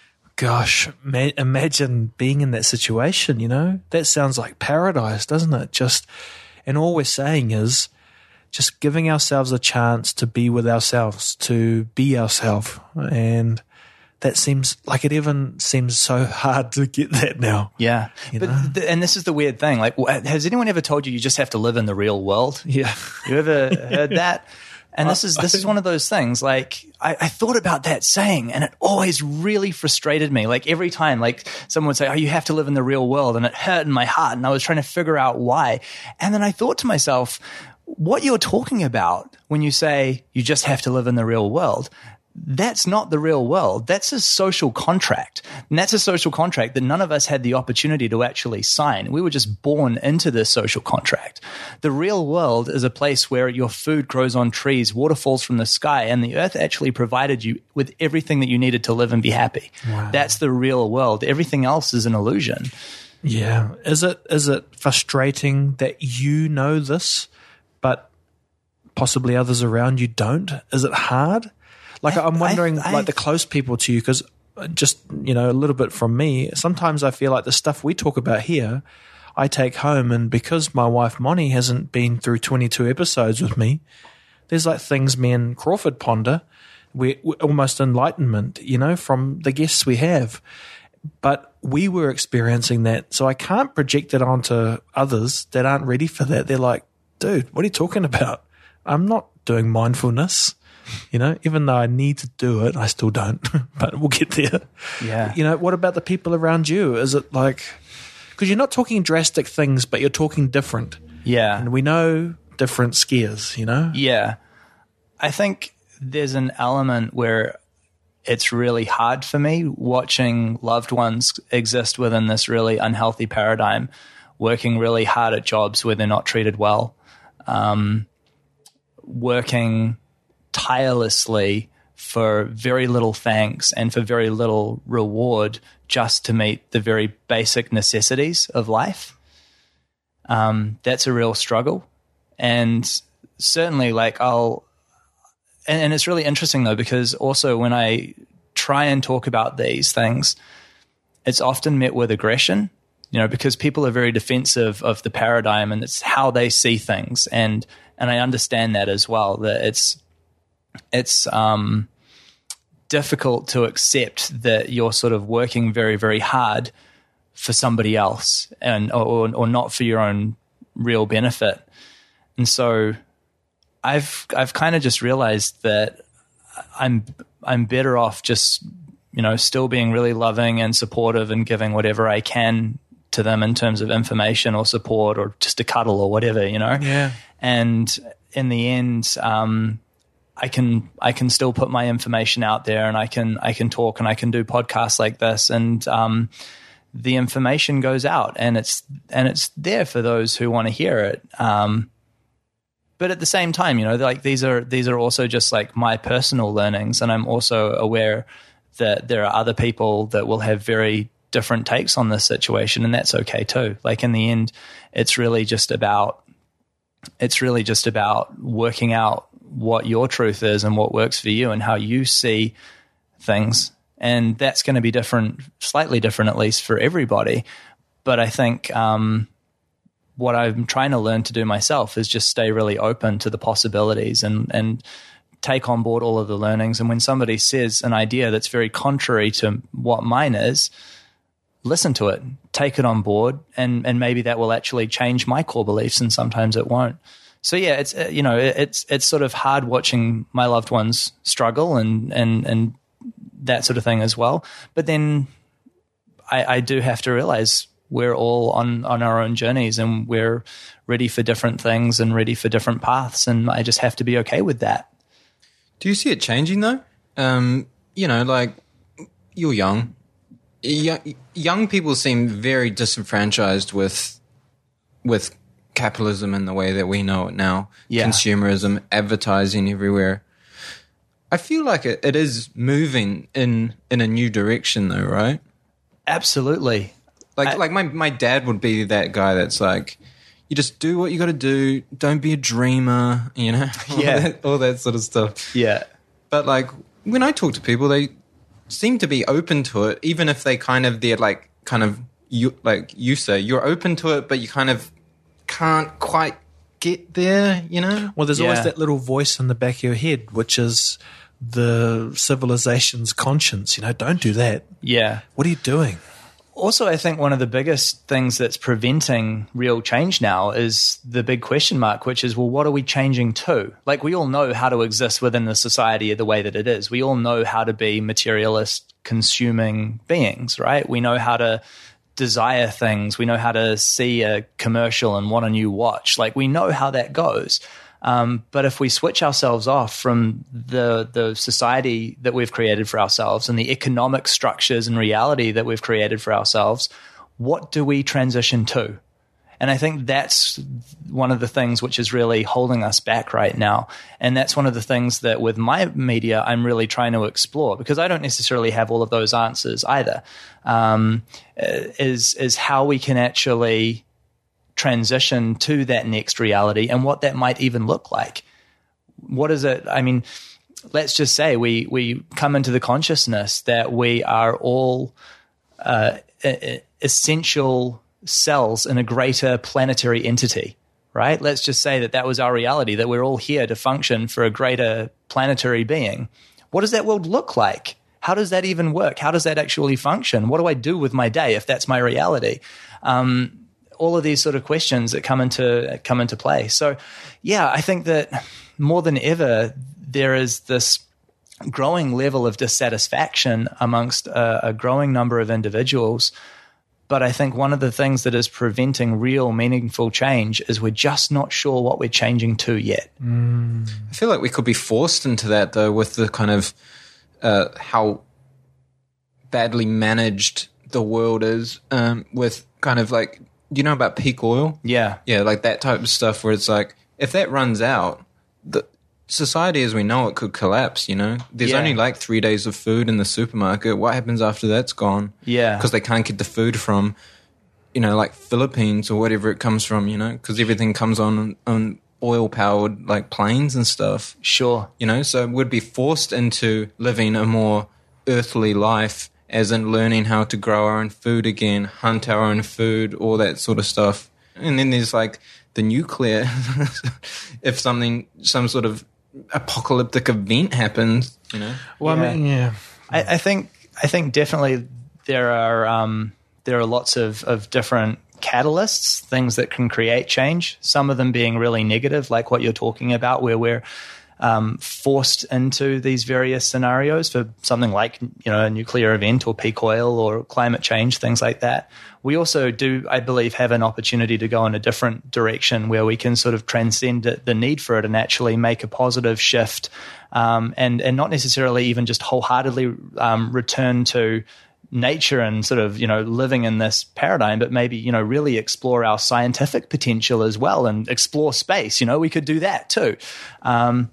Gosh, ma- imagine being in that situation, you know? That sounds like paradise, doesn't it? Just, and all we're saying is just giving ourselves a chance to be with ourselves, to be ourselves. And that seems like it even seems so hard to get that now. Yeah. You but know? th- and this is the weird thing. Like, wh- has anyone ever told you you just have to live in the real world? Yeah. You ever heard that? And this is this is one of those things. Like I, I thought about that saying, and it always really frustrated me. Like every time, like someone would say, "Oh, you have to live in the real world," and it hurt in my heart, and I was trying to figure out why. And then I thought to myself, what you're talking about when you say you just have to live in the real world, that's not the real world. That's a social contract. And that's a social contract that none of us had the opportunity to actually sign. We were just born into this social contract. The real world is a place where your food grows on trees, water falls from the sky, and the earth actually provided you with everything that you needed to live and be happy. Wow. That's the real world. Everything else is an illusion. Yeah. Is it is it frustrating that you know this, but possibly others around you don't? Is it hard? Like I, I'm wondering, I, I, like the close people to you, because just, you know, a little bit from me, sometimes I feel like the stuff we talk about here, I take home, and because my wife Moni hasn't been through twenty-two episodes with me, there's like things me and Crawford ponder, we're, we're almost enlightenment, you know, from the guests we have. But we were experiencing that, so I can't project it onto others that aren't ready for that. They're like, dude, what are you talking about? I'm not doing mindfulness. You know, even though I need to do it, I still don't, but we'll get there. Yeah. You know, what about the people around you? Is it like, because you're not talking drastic things, but you're talking different. Yeah. And we know different scares, you know? Yeah. I think there's an element where it's really hard for me watching loved ones exist within this really unhealthy paradigm, working really hard at jobs where they're not treated well, um, working tirelessly for very little thanks and for very little reward just to meet the very basic necessities of life. Um, that's a real struggle. And certainly like I'll, and, and it's really interesting though, because also when I try and talk about these things, it's often met with aggression, you know, because people are very defensive of the paradigm and it's how they see things. And, and I understand that as well, that it's, it's um, difficult to accept that you're sort of working very, very hard for somebody else and or, or not for your own real benefit. And so I've I've kind of just realized that I'm I'm better off just, you know, still being really loving and supportive and giving whatever I can to them in terms of information or support or just a cuddle or whatever, you know. Yeah. And in the end, um, I can I can still put my information out there, and I can I can talk, and I can do podcasts like this, and um, the information goes out, and it's and it's there for those who want to hear it. Um, but at the same time, you know, like these are these are also just like my personal learnings, and I'm also aware that there are other people that will have very different takes on this situation, and that's okay too. Like in the end, it's really just about it's really just about working out what your truth is and what works for you and how you see things. And that's going to be different, slightly different, at least for everybody. But I think, um, what I'm trying to learn to do myself is just stay really open to the possibilities and, and take on board all of the learnings. And when somebody says an idea that's very contrary to what mine is, listen to it, take it on board, and, and maybe that will actually change my core beliefs, and sometimes it won't. So yeah, it's, you know, it's, it's sort of hard watching my loved ones struggle and, and, and that sort of thing as well. But then I, I do have to realize we're all on, on our own journeys, and we're ready for different things and ready for different paths. And I just have to be okay with that. Do you see it changing though? Um, you know, like you're young. Young, young people seem very disenfranchised with, with capitalism in the way that we know it now. Yeah. Consumerism, advertising everywhere. I feel like it, it is moving in, in a new direction though, right? Absolutely. Like, I, like my, my dad would be that guy that's like, you just do what you got to do. Don't be a dreamer, you know? all Yeah. That, all that sort of stuff. Yeah. But like when I talk to people, they seem to be open to it, even if they kind of, they're like, kind of, you like you say, you're open to it, but you kind of can't quite get there, you know? Well, there's Yeah. always that little voice in the back of your head, which is the civilization's conscience. You know, don't do that. Yeah. What are you doing? Also, I think one of the biggest things that's preventing real change now is the big question mark, which is, well, what are we changing to? Like, we all know how to exist within the society the way that it is. We all know how to be materialist, consuming beings, right? We know how to desire things. We know how to see a commercial and want a new watch. Like, we know how that goes. Um, but if we switch ourselves off from the the society that we've created for ourselves and the economic structures and reality that we've created for ourselves, what do we transition to? And I think that's one of the things which is really holding us back right now. And that's one of the things that with my media, I'm really trying to explore, because I don't necessarily have all of those answers either, um, is, is how we can actually transition to that next reality and what that might even look like. What is it? I mean, let's just say we, we come into the consciousness that we are all uh, essential cells in a greater planetary entity, right? Let's just say that that was our reality, that we're all here to function for a greater planetary being. What does that world look like? How does that even work? How does that actually function? What do I do with my day if that's my reality? Um, all of these sort of questions that come into come into play. So, yeah, I think that more than ever, there is this growing level of dissatisfaction amongst a, a growing number of individuals. But I think one of the things that is preventing real meaningful change is we're just not sure what we're changing to yet. Mm. I feel like we could be forced into that, though, with the kind of uh, how badly managed the world is, um, with kind of like, do you know about peak oil? Yeah. Yeah, like that type of stuff where it's like, if that runs out, the society as we know it could collapse, you know? There's Yeah. only like three days of food in the supermarket. What happens after that's gone? Yeah. Because they can't get the food from, you know, like Philippines or whatever it comes from, you know? Because everything comes on, on oil-powered, like, planes and stuff. Sure. You know? So we'd be forced into living a more earthly life, as in learning how to grow our own food again, hunt our own food, all that sort of stuff. And then there's like the nuclear, if something, some sort of apocalyptic event happens, you know? Well, Yeah. I mean, yeah. I, I think I think definitely there are um, there are lots of, of different catalysts, things that can create change. Some of them being really negative, like what you're talking about, where we're um, forced into these various scenarios for something like, you know, a nuclear event or peak oil or climate change, things like that. We also do, I believe, have an opportunity to go in a different direction where we can sort of transcend it, the need for it, and actually make a positive shift, um, and and not necessarily even just wholeheartedly um, return to nature and sort of, you know, living in this paradigm, but maybe, you know, really explore our scientific potential as well and explore space. You know, we could do that too. Um,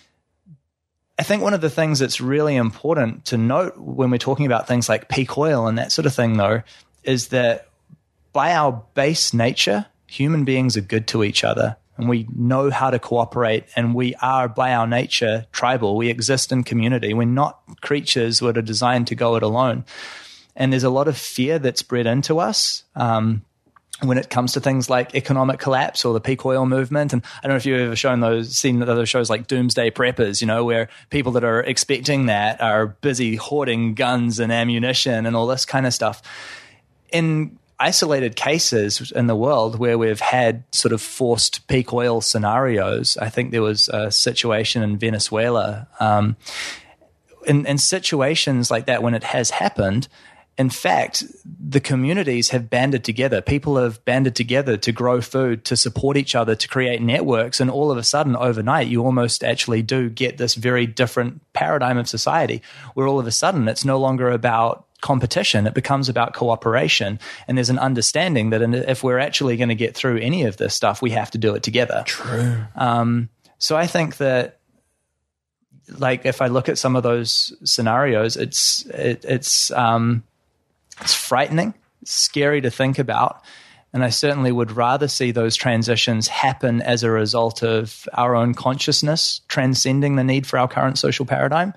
I think one of the things that's really important to note when we're talking about things like peak oil and that sort of thing, though, is that by our base nature, human beings are good to each other, and we know how to cooperate, and we are, by our nature, tribal. We exist in community. We're not creatures that are designed to go it alone. And there's a lot of fear that's bred into us, um, when it comes to things like economic collapse or the peak oil movement. And I don't know if you've ever shown those, seen other shows like Doomsday Preppers, you know, where people that are expecting that are busy hoarding guns and ammunition and all this kind of stuff. In isolated cases in the world where we've had sort of forced peak oil scenarios, I think there was a situation in Venezuela. Um, in, in situations like that, when it has happened, in fact, the communities have banded together. People have banded together to grow food, to support each other, to create networks. And all of a sudden, overnight, you almost actually do get this very different paradigm of society where all of a sudden it's no longer about competition. It becomes about cooperation. And there's an understanding that if we're actually going to get through any of this stuff, we have to do it together. True. Um, so I think that, like, if I look at some of those scenarios, it's, it, it's, um, It's frightening, it's scary to think about, and I certainly would rather see those transitions happen as a result of our own consciousness transcending the need for our current social paradigm.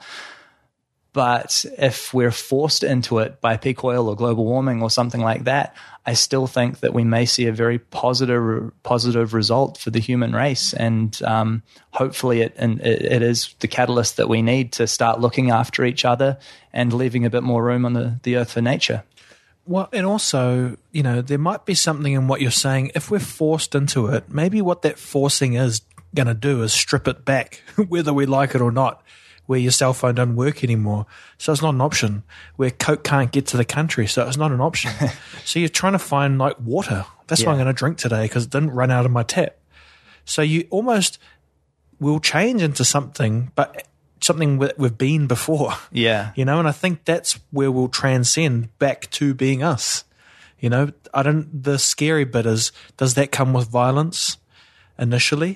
But if we're forced into it by peak oil or global warming or something like that, I still think that we may see a very positive positive result for the human race, and um, hopefully it, and it, it is the catalyst that we need to start looking after each other and leaving a bit more room on the, the earth for nature. Well, and also, you know, there might be something in what you're saying. If we're forced into it, maybe what that forcing is going to do is strip it back, whether we like it or not, where your cell phone doesn't work anymore. So it's not an option. Where Coke can't get to the country, so it's not an option. So you're trying to find, like, water. That's Yeah. what I'm going to drink today because it didn't run out of my tap. So you almost will change into something, but something that we've been before. Yeah. You know, and I think that's where we'll transcend back to being us. You know, I don't, the scary bit is, does that come with violence initially?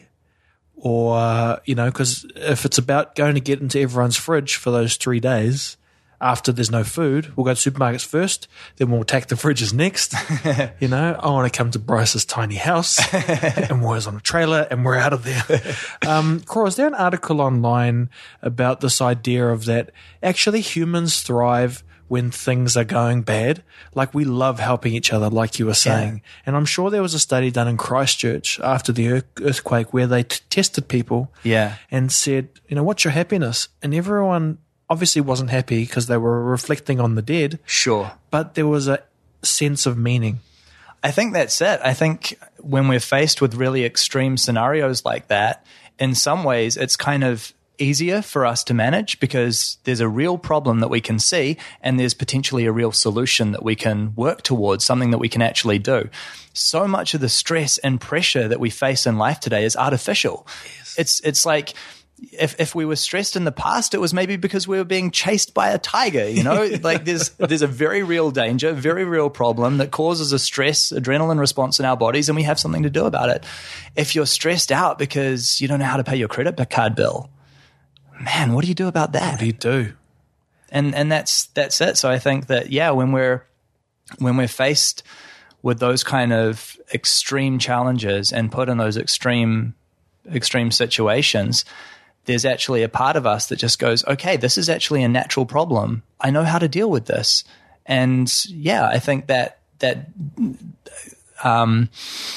Or, uh, you know, because if it's about going to get into everyone's fridge for those three days after there's no food, we'll go to supermarkets first, then we'll attack the fridges next. You know, I want to come to Bryce's tiny house and we're on a trailer and we're out of there. Um, Cora, is there an article online about this idea of that actually humans thrive when things are going bad? Like, we love helping each other, like you were saying. Yeah. And I'm sure there was a study done in Christchurch after the earthquake where they t- tested people Yeah. and said, you know, what's your happiness? And everyone obviously wasn't happy because they were reflecting on the dead. Sure. But there was a sense of meaning. I think that's it. I think when we're faced with really extreme scenarios like that, in some ways it's kind of easier for us to manage because there's a real problem that we can see and there's potentially a real solution that we can work towards, something that we can actually do. So much of the stress and pressure that we face in life today is artificial. Yes. It's it's like if if we were stressed in the past, it was maybe because we were being chased by a tiger, you know? Like there's there's a very real danger, very real problem that causes a stress, adrenaline response in our bodies, and we have something to do about it. If you're stressed out because you don't know how to pay your credit card bill, man, what do you do about that? What do you do? And and that's that's it. So I think that yeah, when we're when we're faced with those kind of extreme challenges and put in those extreme extreme situations, there's actually a part of us that just goes, okay, this is actually a natural problem. I know how to deal with this. And yeah, I think that that um,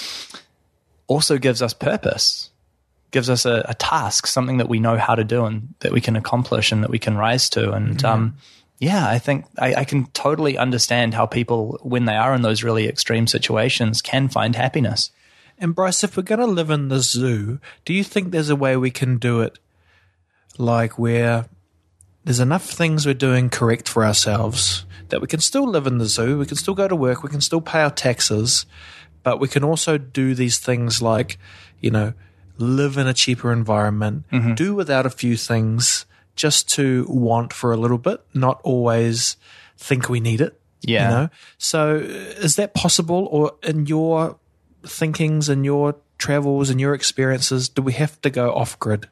also gives us purpose. Gives us a, a task, something that we know how to do and that we can accomplish and that we can rise to. And mm-hmm. um, yeah, I think I, I can totally understand how people, when they are in those really extreme situations, can find happiness. And Bryce, if we're going to live in the zoo, do you think there's a way we can do it like where there's enough things we're doing correct for ourselves that we can still live in the zoo, we can still go to work, we can still pay our taxes, but we can also do these things like, you know, live in a cheaper environment, mm-hmm. do without a few things just to want for a little bit, not always think we need it. Yeah. You know? So is that possible, or in your thinkings and your travels and your experiences, do we have to go off grid?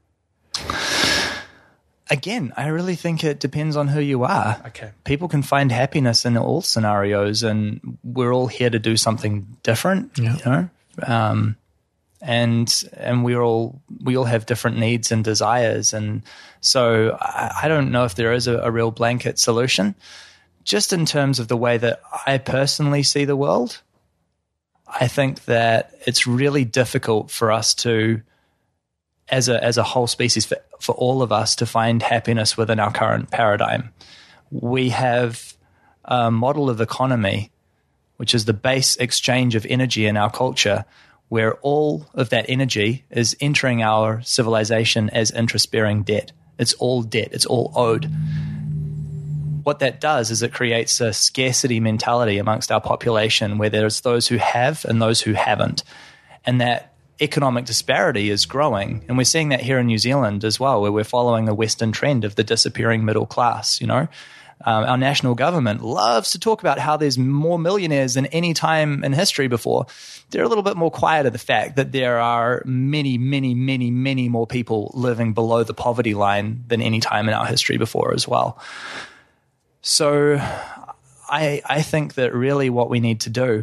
Again, I really think it depends on who you are. Okay. People can find happiness in all scenarios, and we're all here to do something different, yeah. you know? Um, and and we all we all have different needs and desires, and so I, I don't know if there is a, a real blanket solution. Just in terms of the way that I personally see the world, I think that it's really difficult for us to, as a as a whole species, for, for all of us to find happiness within our current paradigm. We have a model of economy, which is the base exchange of energy in our culture, where all of that energy is entering our civilization as interest-bearing debt. It's all debt. It's all owed. What that does is it creates a scarcity mentality amongst our population where there's those who have and those who haven't. And that economic disparity is growing. And we're seeing that here in New Zealand as well, where we're following the Western trend of the disappearing middle class, you know. Um, our national government loves to talk about how there's more millionaires than any time in history before. They're a little bit more quiet of the fact that there are many, many, many, many more people living below the poverty line than any time in our history before as well. So I, I think that really what we need to do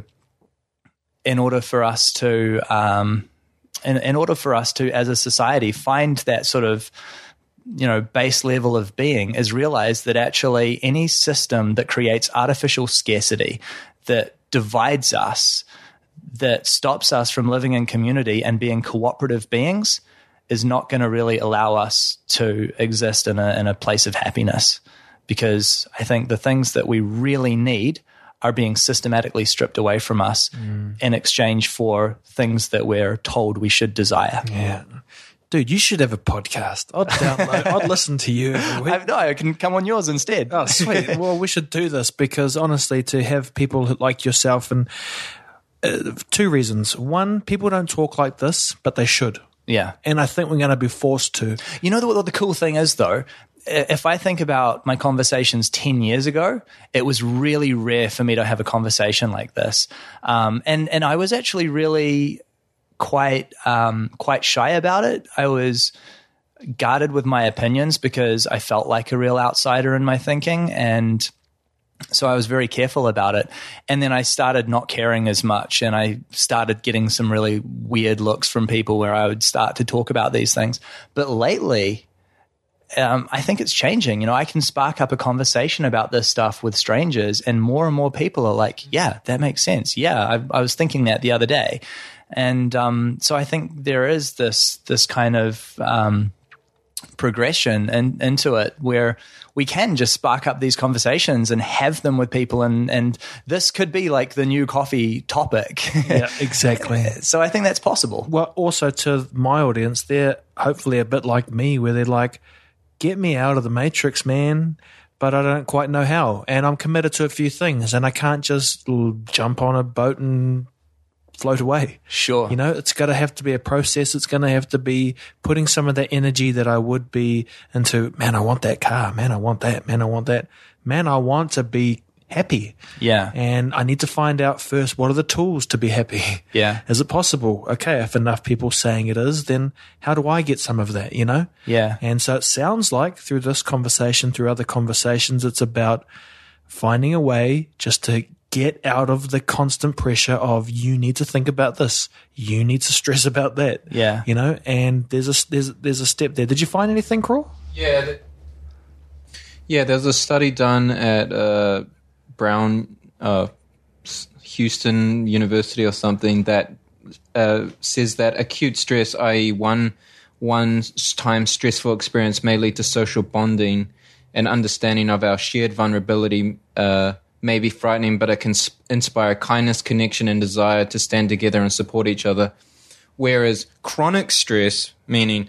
in order for us to, um, in, in order for us to, as a society, find that sort of, you know, base level of being is realize that actually any system that creates artificial scarcity, that divides us, that stops us from living in community and being cooperative beings is not going to really allow us to exist in a, in a place of happiness. Because I think the things that we really need are being systematically stripped away from us mm. in exchange for things that we're told we should desire. Yeah. Dude, you should have a podcast. I'd download. I'd listen to you every week. I, no, I can come on yours instead. Oh, sweet. Well, we should do this because honestly, to have people who- like yourself and uh, two reasons. One, people don't talk like this, but they should. Yeah. And I think we're going to be forced to. You know what the cool thing is, though? If I think about my conversations ten years ago, it was really rare for me to have a conversation like this. Um, and, and I was actually really quite um, quite shy about it. I was guarded with my opinions because I felt like a real outsider in my thinking, and so I was very careful about it. And then I started not caring as much, and I started getting some really weird looks from people where I would start to talk about these things. But lately, um, I think it's changing. You know, I can spark up a conversation about this stuff with strangers, and more and more people are like, yeah, that makes sense. Yeah, I, I was thinking that the other day. And um, so I think there is this this kind of um, progression in, into it where we can just spark up these conversations and have them with people. And, and this could be like the new coffee topic. Yeah, exactly. So I think that's possible. Well, also to my audience, they're hopefully a bit like me where they're like, get me out of the matrix, man. But I don't quite know how. And I'm committed to a few things and I can't just l- jump on a boat and float away. Sure. You know, it's got to have to be a process. It's going to have to be putting some of that energy that I would be into, man, I want that car. Man, I want that. Man, I want that. Man, I want to be happy. Yeah. And I need to find out first, what are the tools to be happy? Yeah. Is it possible? Okay, if enough people saying it is, then how do I get some of that, you know? Yeah. And so it sounds like through this conversation, through other conversations, it's about finding a way just to get out of the constant pressure of you need to think about this, you need to stress about that. Yeah. You know, and there's a there's there's a step there. Did you find anything, Crawl? Yeah. Th- yeah, there's a study done at uh, Brown, uh, Houston University or something that uh, says that acute stress, that is one one time stressful experience, may lead to social bonding and understanding of our shared vulnerability. Uh, may be frightening, but it can sp- inspire kindness, connection, and desire to stand together and support each other. Whereas chronic stress, meaning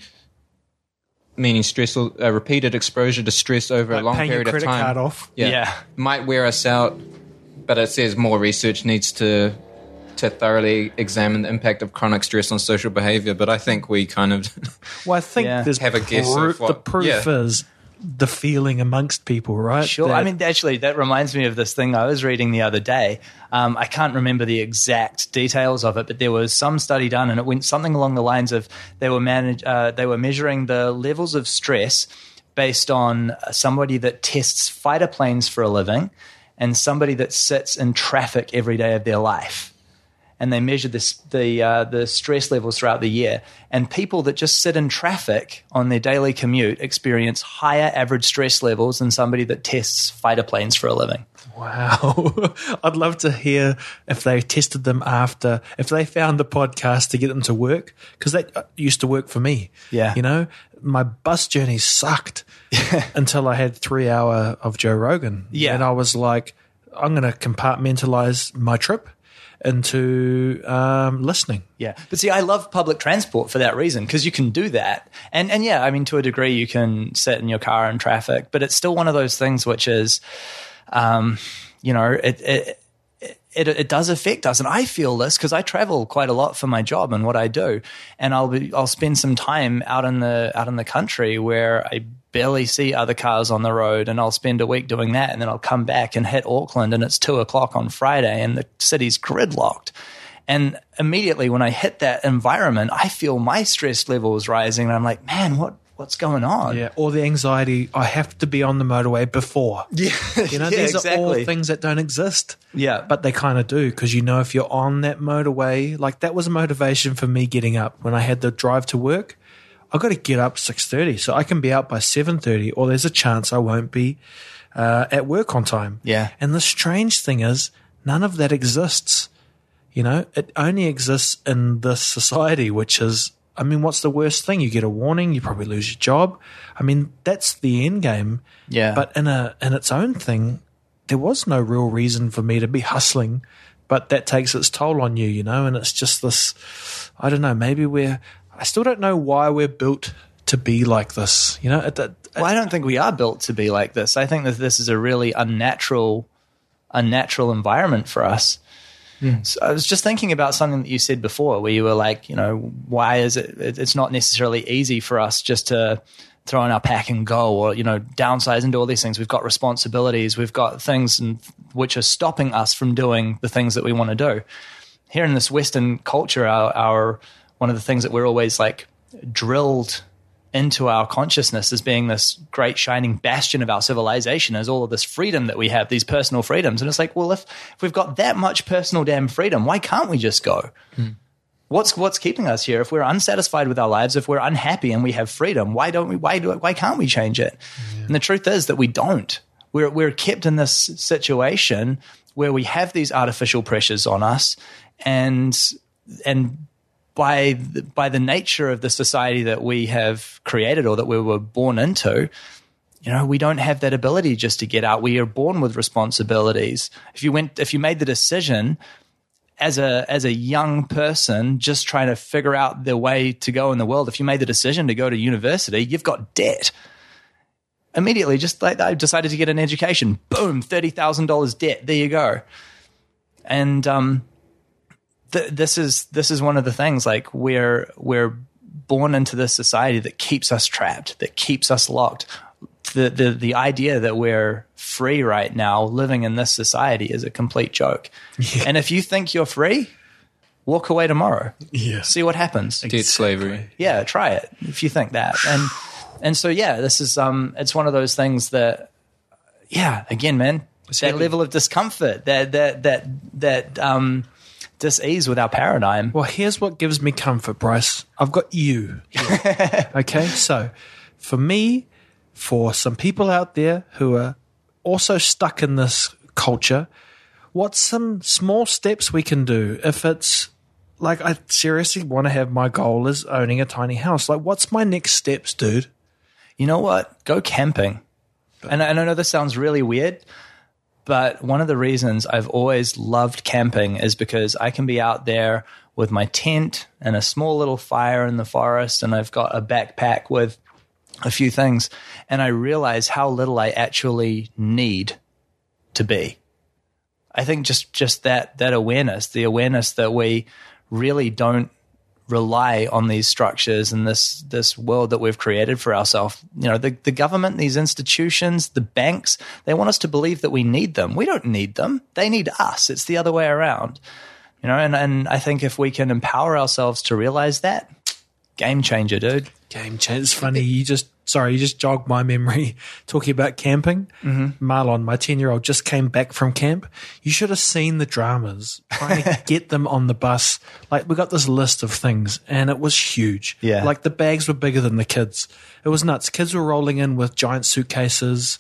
meaning stressful, uh, repeated exposure to stress over Like a long paying period your of credit time, card off. Yeah, Yeah. might wear us out. But it says more research needs to to thoroughly examine the impact of chronic stress on social behavior. But I think we kind of Well, I think Yeah. there's Have a guess proof, of what- the proof yeah. is the feeling amongst people, right? Sure. That- I mean, actually, that reminds me of this thing I was reading the other day. Um, I can't remember the exact details of it, but there was some study done, and it went something along the lines of they were manage, uh, they were measuring the levels of stress based on somebody that tests fighter planes for a living and somebody that sits in traffic every day of their life. And they measured this, the uh, the stress levels throughout the year. And people that just sit in traffic on their daily commute experience higher average stress levels than somebody that tests fighter planes for a living. Wow. I'd love to hear if they tested them after, if they found the podcast to get them to work, because that used to work for me. Yeah. You know, my bus journey sucked until I had three hour of Joe Rogan. Yeah. And I was like, I'm going to compartmentalize my trip into um, listening. Yeah. But see, I love public transport for that reason, because you can do that. And, and yeah, I mean, to a degree, you can sit in your car in traffic, but it's still one of those things which is, um, you know, it, it, it, it does affect us. And I feel this because I travel quite a lot for my job and what I do. And I'll be, I'll spend some time out in the, out in the country where I barely see other cars on the road, and I'll spend a week doing that. And then I'll come back and hit Auckland, and it's two o'clock on Friday and the city's gridlocked. And immediately when I hit that environment, I feel my stress levels rising. And I'm like, man, what, what's going on? Yeah. Or the anxiety, I have to be on the motorway before. Yeah. You know, yeah, these exactly. are all things that don't exist. Yeah. But they kind of do, because you know if you're on that motorway, like that was a motivation for me getting up when I had the drive to work. I've got to get up six thirty so I can be out by seven thirty, or there's a chance I won't be uh, at work on time. Yeah. And the strange thing is, none of that exists. You know, it only exists in this society, which is, I mean, what's the worst thing? You get a warning, you probably lose your job. I mean, that's the end game. Yeah. But in a in its own thing, there was no real reason for me to be hustling, but that takes its toll on you, you know, and it's just this, I don't know, maybe we're, I still don't know why we're built to be like this, you know. It, it, Well, I don't think we are built to be like this. I think that this is a really unnatural, unnatural environment for us. Mm. So I was just thinking about something that you said before, where you were like, you know, why is it? It's not necessarily easy for us just to throw in our pack and go, or you know, downsize and do all these things. We've got responsibilities, we've got things and, which are stopping us from doing the things that we want to do. Here in this Western culture, our, our one of the things that we're always like drilled into our consciousness as being this great shining bastion of our civilization is all of this freedom that we have, these personal freedoms. And it's like, well, if, if we've got that much personal damn freedom, why can't we just go? Hmm. What's what's keeping us here? If we're unsatisfied with our lives, if we're unhappy and we have freedom, why don't we? Why do? Why can't we change it? Yeah. And the truth is that we don't. We're we're kept in this situation where we have these artificial pressures on us, and and. By the, by the nature of the society that we have created or that we were born into, you know, we don't have that ability just to get out. We are born with responsibilities. If you went, if you made the decision as a as a young person just trying to figure out the way to go in the world, if you made the decision to go to university, you've got debt. Immediately, just like I decided to get an education, boom, thirty thousand dollars debt. There you go. And um. This is this is one of the things, like we're we're born into this society that keeps us trapped, that keeps us locked. The the the idea that we're free right now, living in this society, is a complete joke. Yeah. And if you think you're free, walk away tomorrow. Yeah. See what happens. Debt slavery. Yeah, try it if you think that. And and so yeah, this is um it's one of those things that yeah, again, man, it's that heavy. Level of discomfort, that that that that um dis-ease with our paradigm. Well, here's what gives me comfort, Bryce. I've got you here. Okay, so for me, for some people out there who are also stuck in this culture, what's some small steps we can do? If it's like I seriously want to have, my goal is owning a tiny house. Like, what's my next steps, dude? You know what? Go camping. And I know this sounds really weird, but one of the reasons I've always loved camping is because I can be out there with my tent and a small little fire in the forest, and I've got a backpack with a few things, and I realize how little I actually need to be. I think just, just that that awareness, the awareness that we really don't rely on these structures and this this world that we've created for ourselves. You know, the, the government, these institutions, the banks, they want us to believe that we need them. We don't need them. They need us. It's the other way around. You know, and, and I think if we can empower ourselves to realize that, game changer, dude. Game changer. It's funny. You just, sorry, you just jogged my memory talking about camping. Mm-hmm. Marlon, my ten-year-old, just came back from camp. You should have seen the dramas trying to get them on the bus. Like, we got this list of things, and it was huge. Yeah. Like, the bags were bigger than the kids. It was nuts. Kids were rolling in with giant suitcases.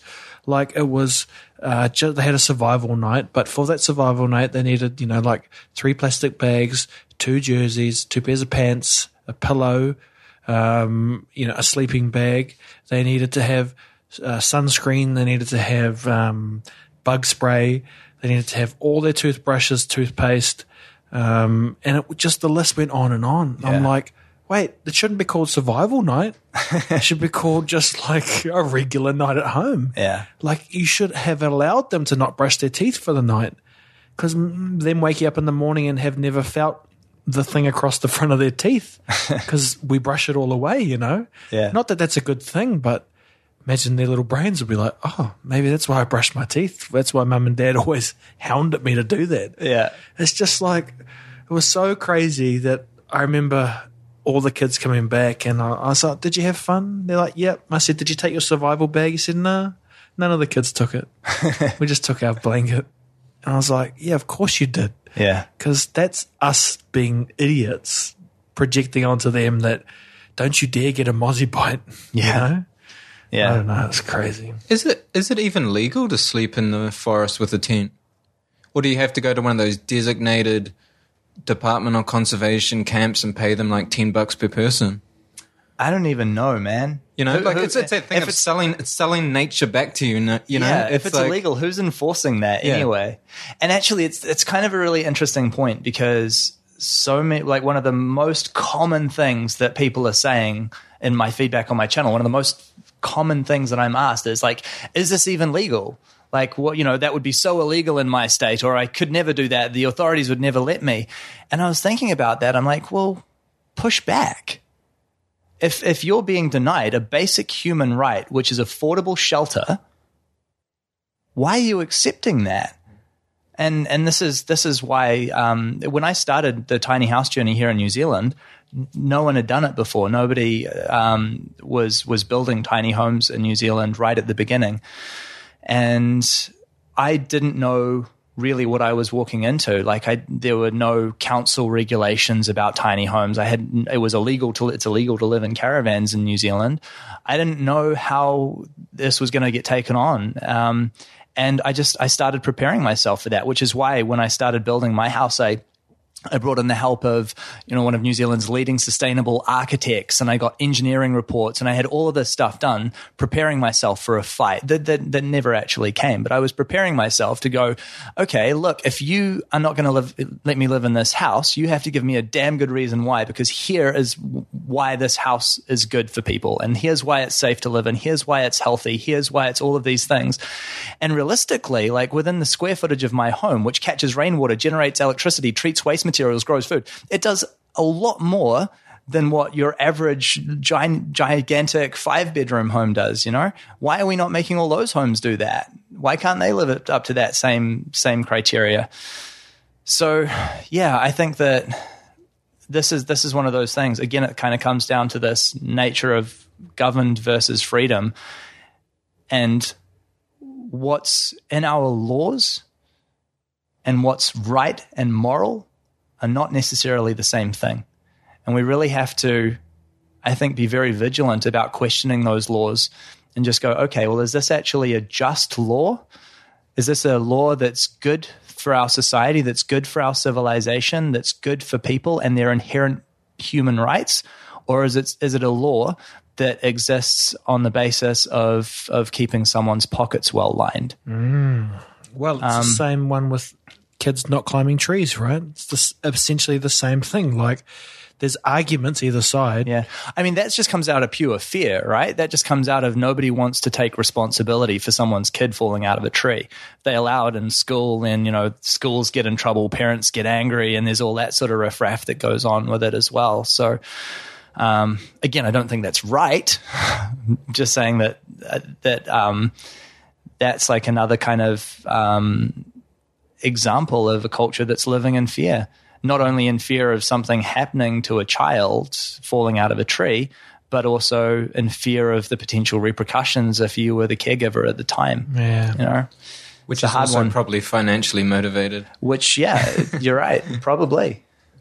Like it was, uh, ju- they had a survival night, but for that survival night, they needed, you know, like three plastic bags, two jerseys, two pairs of pants, a pillow, um, you know, a sleeping bag. They needed to have uh, sunscreen. They needed to have um, bug spray. They needed to have all their toothbrushes, toothpaste, um, and it just the list went on and on. Yeah. I'm like, wait, it shouldn't be called survival night. It should be called just like a regular night at home. Yeah. Like you should have allowed them to not brush their teeth for the night, because them waking up in the morning and have never felt the thing across the front of their teeth because we brush it all away, you know? Yeah. Not that that's a good thing, but imagine their little brains would be like, oh, maybe that's why I brush my teeth. That's why mum and dad always hounded me to do that. Yeah. It's just like, it was so crazy that I remember all the kids coming back and I, I was like, did you have fun? They're like, yep. I said, did you take your survival bag? He said, no, none of the kids took it. We just took our blanket. And I was like, yeah, of course you did. Yeah. Because that's us being idiots projecting onto them that don't you dare get a mozzie bite. Yeah. You know? Yeah. I don't know. It's crazy. Is it is it even legal to sleep in the forest with a tent? Or do you have to go to one of those designated Department of Conservation camps and pay them like ten bucks per person? I don't even know, man. You know, Who- like who- it's, it's that thing if of it's- selling it's selling nature back to you. no- You know, yeah, if it's like- illegal, who's enforcing that Yeah. anyway? And actually, it's it's kind of a really interesting point because so many, like one of the most common things that people are saying in my feedback on my channel, one of the most common things that I'm asked is like, is this even legal? Like, what, you know, that would be so illegal in my state, or I could never do that. The authorities would never let me. And I was thinking about that. I'm like, well, push back. If if you're being denied a basic human right, which is affordable shelter, why are you accepting that? And and this is this is why um, when I started the tiny house journey here in New Zealand, no one had done it before. Nobody um, was was building tiny homes in New Zealand right at the beginning, and I didn't know really what I was walking into. Like I, there were no council regulations about tiny homes. I had, it was illegal to, it's illegal to live in caravans in New Zealand. I didn't know how this was going to get taken on. Um, and I just, I started preparing myself for that, which is why when I started building my house, I, I brought in the help of, you know, one of New Zealand's leading sustainable architects, and I got engineering reports, and I had all of this stuff done, preparing myself for a fight that, that, that never actually came. But I was preparing myself to go, okay, look, if you are not going to live, let me live in this house, you have to give me a damn good reason why, because here is why this house is good for people, and here's why it's safe to live in, here's why it's healthy, here's why it's all of these things. And realistically, like within the square footage of my home, which catches rainwater, generates electricity, treats waste materials, grows food, it does a lot more than what your average giant, gigantic five bedroom home does. You know, why are we not making all those homes do that? Why can't they live it up to that same same criteria? So yeah, I think that this is this is one of those things. Again, it kind of comes down to this nature of governed versus freedom, and what's in our laws and what's right and moral are not necessarily the same thing. And we really have to, I think, be very vigilant about questioning those laws and just go, okay, well, is this actually a just law? Is this a law that's good for our society, that's good for our civilization, that's good for people and their inherent human rights? Or is it is it a law that exists on the basis of of keeping someone's pockets well lined? Mm. Well, it's Um, the same one with kids not climbing trees, right? It's this, essentially the same thing. Like there's arguments either side. Yeah. I mean, that just comes out of pure fear, right? That just comes out of nobody wants to take responsibility for someone's kid falling out of a tree. They allow it in school, and, you know, schools get in trouble, parents get angry, and there's all that sort of riffraff that goes on with it as well. So, um, again, I don't think that's right. Just saying that, uh, that, um, that's like another kind of, um, example of a culture that's living in fear, not only in fear of something happening to a child falling out of a tree, but also in fear of the potential repercussions if you were the caregiver at the time. Yeah. You know, which it's a is hard also one. probably financially motivated. Which, yeah, you're right, probably.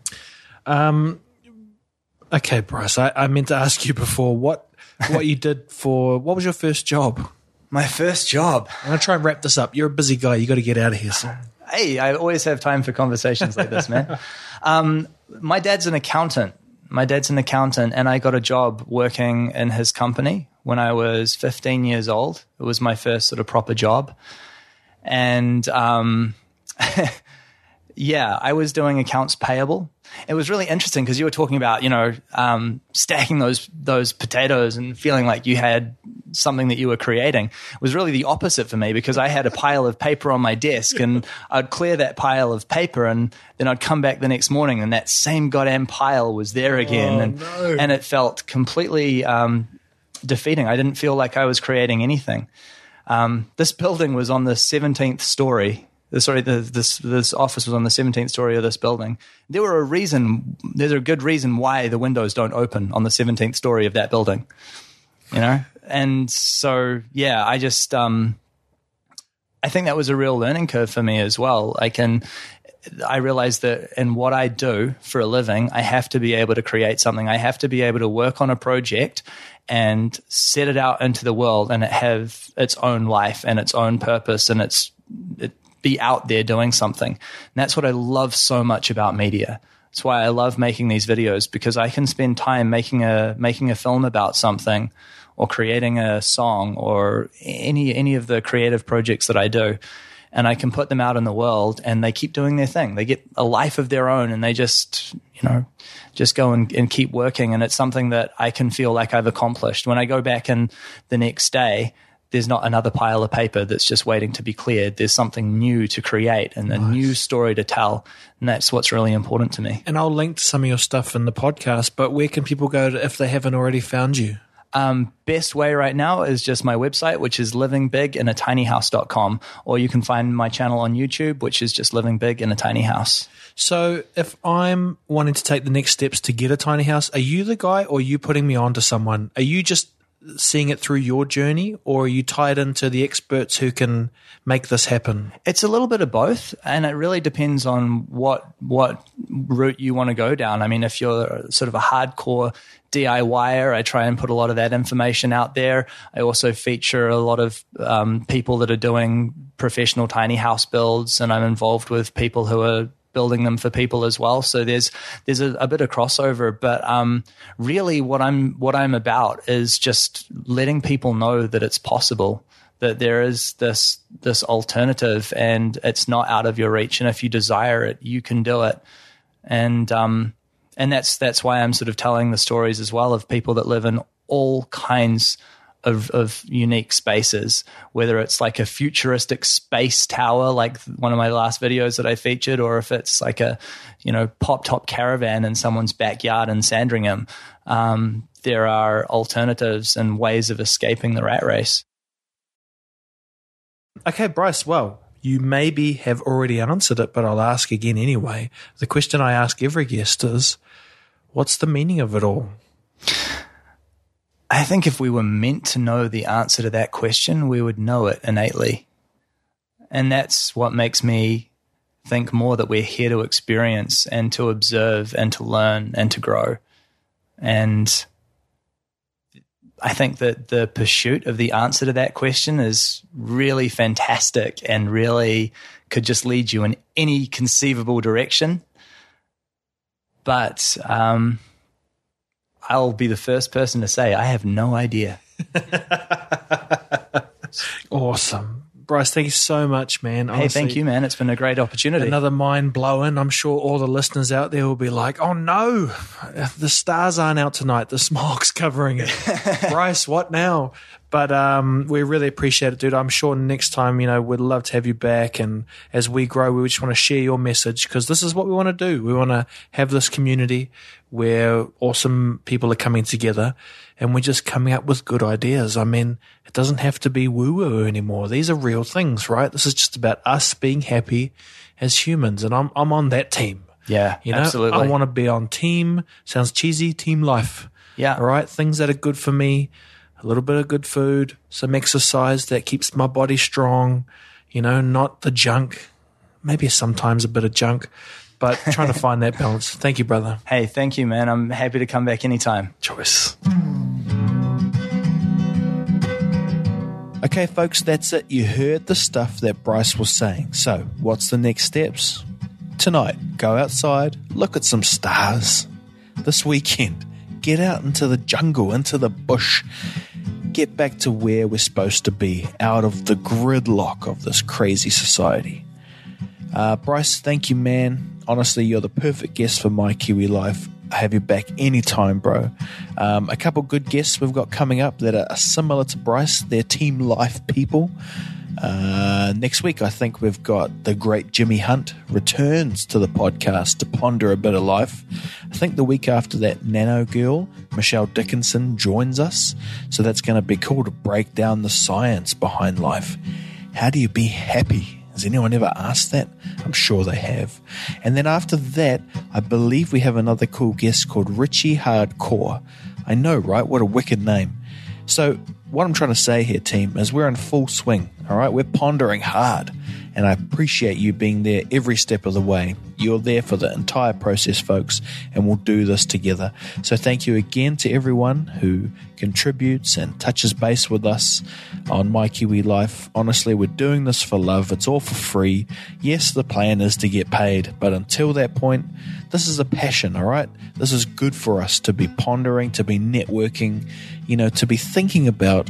Um, okay, Bryce, I, I meant to ask you before what what you did for, what was your first job? My first job. I'm going to try and wrap this up. You're a busy guy. You got to get out of here. So. Hey, I always have time for conversations like this, man. Um, my dad's an accountant. My dad's an accountant, and I got a job working in his company when I was fifteen years old. It was my first sort of proper job. And um, yeah, I was doing accounts payable. It was really interesting because you were talking about, you know, um, stacking those those potatoes and feeling like you had something that you were creating. It was really the opposite for me because I had a pile of paper on my desk and I'd clear that pile of paper and then I'd come back the next morning and that same goddamn pile was there again. Oh, and no. and it felt completely um, defeating. I didn't feel like I was creating anything. Um, this building was on the seventeenth story. Sorry, the, this this office was on the seventeenth story of this building. There were a reason. There's a good reason why the windows don't open on the seventeenth story of that building. You know, and so yeah, I just um, I think that was a real learning curve for me as well. I can. I realized that in what I do for a living, I have to be able to create something. I have to be able to work on a project and set it out into the world and it have its own life and its own purpose and its it, be out there doing something. And that's what I love so much about media. That's why I love making these videos because I can spend time making a making a film about something or creating a song or any any of the creative projects that I do. And I can put them out in the world and they keep doing their thing. They get a life of their own and they just, you know, just go and, and keep working. And it's something that I can feel like I've accomplished. When I go back and the next day, there's not another pile of paper that's just waiting to be cleared. There's something new to create and a nice. new story to tell. And that's what's really important to me. And I'll link to some of your stuff in the podcast, but where can people go to, if they haven't already found you? Um, best way right now is just my website, which is living big in a tiny house dot com, or you can find my channel on YouTube, which is just Living Big in a Tiny House. So if I'm wanting to take the next steps to get a tiny house, are you the guy or are you putting me on to someone? Are you just seeing it through your journey or are you tied into the experts who can make this happen? It's a little bit of both, and it really depends on what what route you want to go down. I mean, if you're sort of a hardcore DIYer, I try and put a lot of that information out there. I also feature a lot of um, people that are doing professional tiny house builds, and I'm involved with people who are building them for people as well. So there's there's a, a bit of crossover, but um, really what I'm what I'm about is just letting people know that it's possible, that there is this this alternative, and it's not out of your reach. And if you desire it, you can do it. And um, and that's that's why I'm sort of telling the stories as well of people that live in all kinds Of, of unique spaces, whether it's like a futuristic space tower, like one of my last videos that I featured, or if it's like a, you know, pop top caravan in someone's backyard in Sandringham. Um, there are alternatives and ways of escaping the rat race. Okay, Bryce, well, you maybe have already answered it, but I'll ask again anyway. The question I ask every guest is, what's the meaning of it all? I think if we were meant to know the answer to that question, we would know it innately. And that's what makes me think more that we're here to experience and to observe and to learn and to grow. And I think that the pursuit of the answer to that question is really fantastic and really could just lead you in any conceivable direction. But um I'll be the first person to say I have no idea. Awesome. Bryce, thank you so much, man. Honestly, hey, thank you, man. It's been a great opportunity. Another mind blowing. I'm sure all the listeners out there will be like, oh no, the stars aren't out tonight. The smog's covering it. Bryce, what now? But um, we really appreciate it, dude. I'm sure next time, you know, we'd love to have you back. And as we grow, we just want to share your message because this is what we want to do. We want to have this community where awesome people are coming together and we're just coming up with good ideas. I mean, it doesn't have to be woo-woo anymore. These are real things, right? This is just about us being happy as humans. And I'm I'm on that team. Yeah, you know, absolutely. I want to be on team. Sounds cheesy, team life. Yeah. All right? Things that are good for me. A little bit of good food, some exercise that keeps my body strong, you know, not the junk, maybe sometimes a bit of junk, but trying to find that balance. Thank you, brother. Hey, thank you, man. I'm happy to come back anytime. Choice. Okay, folks, that's it. You heard the stuff that Bryce was saying. So, what's the next steps? Tonight, go outside, look at some stars. This weekend, get out into the jungle, into the bush. Get back to where we're supposed to be, out of the gridlock of this crazy society. Uh, Bryce, thank you, man. Honestly, you're the perfect guest for My Kiwi Life. I have you back anytime, bro. Um, a couple good guests we've got coming up that are similar to Bryce. They're Team Life people. Uh, next week, I think we've got the great Jimmy Hunt returns to the podcast to ponder a bit of life. I think the week after that, Nano Girl, Michelle Dickinson, joins us. So that's going to be cool to break down the science behind life. How do you be happy? Has anyone ever asked that? I'm sure they have. And then after that, I believe we have another cool guest called Richie Hardcore. I know, right? What a wicked name. So what I'm trying to say here, team, is we're in full swing, all right? We're pondering hard, and I appreciate you being there every step of the way. You're there for the entire process, folks, and we'll do this together. So thank you again to everyone who contributes and touches base with us on My Kiwi Life. Honestly, we're doing this for love. It's all for free. Yes, the plan is to get paid, but until that point, this is a passion, all right? This is good for us to be pondering, to be networking, you know, to be thinking about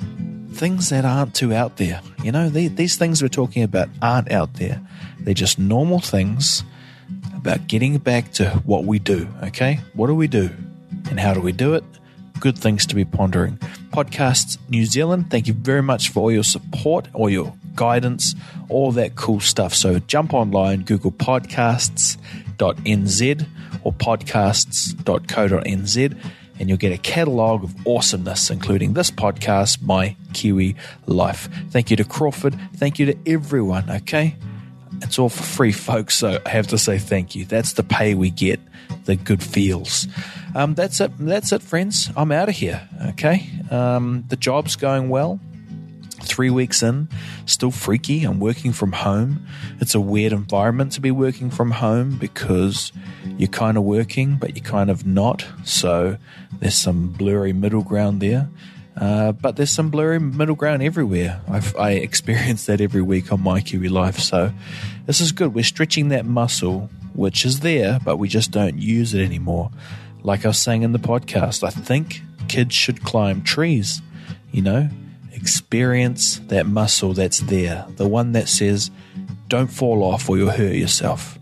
things that aren't too out there. You know, they, these things we're talking about aren't out there. They're just normal things about getting back to what we do, okay? What do we do? And how do we do it? Good things to be pondering. Podcasts New Zealand, thank you very much for all your support, all your guidance, all that cool stuff. So jump online, Google podcasts dot n z or podcasts dot co dot n z, and you'll get a catalogue of awesomeness, including this podcast, My Kiwi Life. Thank you to Crawford. Thank you to everyone, okay? It's all for free, folks, so I have to say thank you. That's the pay we get, the good feels. Um, that's it, That's it, friends. I'm out of here, okay? Um, the job's going well. Three weeks in, still freaky. I'm working from home. It's a weird environment to be working from home because you're kind of working, but you're kind of not. So there's some blurry middle ground there. Uh, but there's some blurry middle ground everywhere. I've, I experience that every week on My Kiwi Life. So this is good. We're stretching that muscle, which is there, but we just don't use it anymore. Like I was saying in the podcast, I think kids should climb trees, you know, experience that muscle that's there. The one that says, don't fall off or you'll hurt yourself.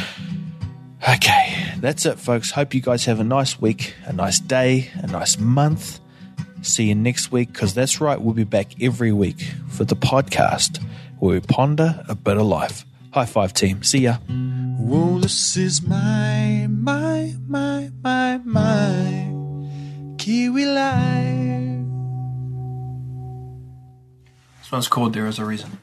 Okay, that's it, folks. Hope you guys have a nice week, a nice day, a nice month. See you next week, because that's right, we'll be back every week for the podcast where we ponder a bit of life. High five, team. See ya. Whoa, this is my, my, my, my, my Kiwi Life. This one's called There Is a Reason.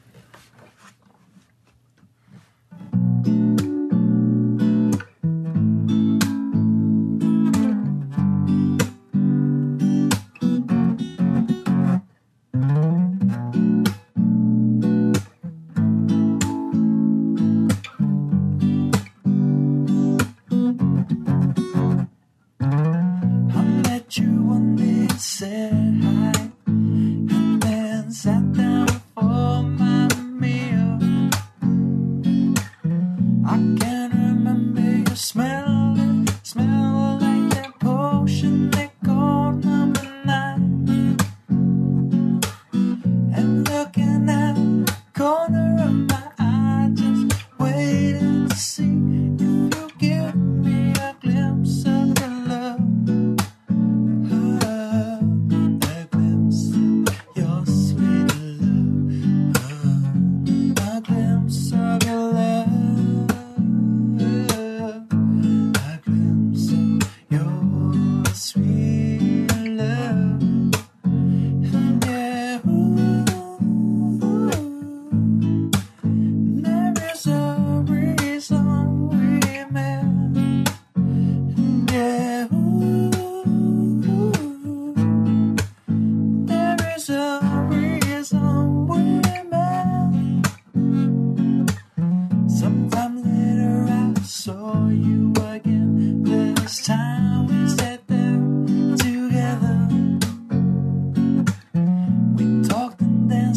Talked and then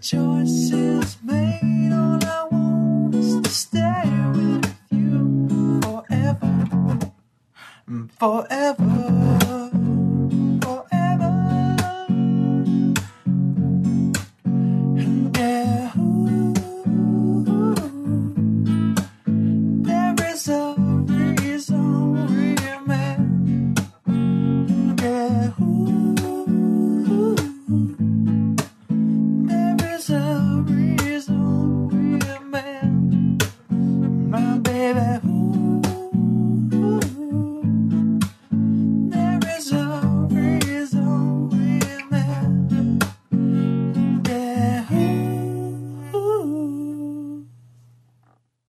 choices.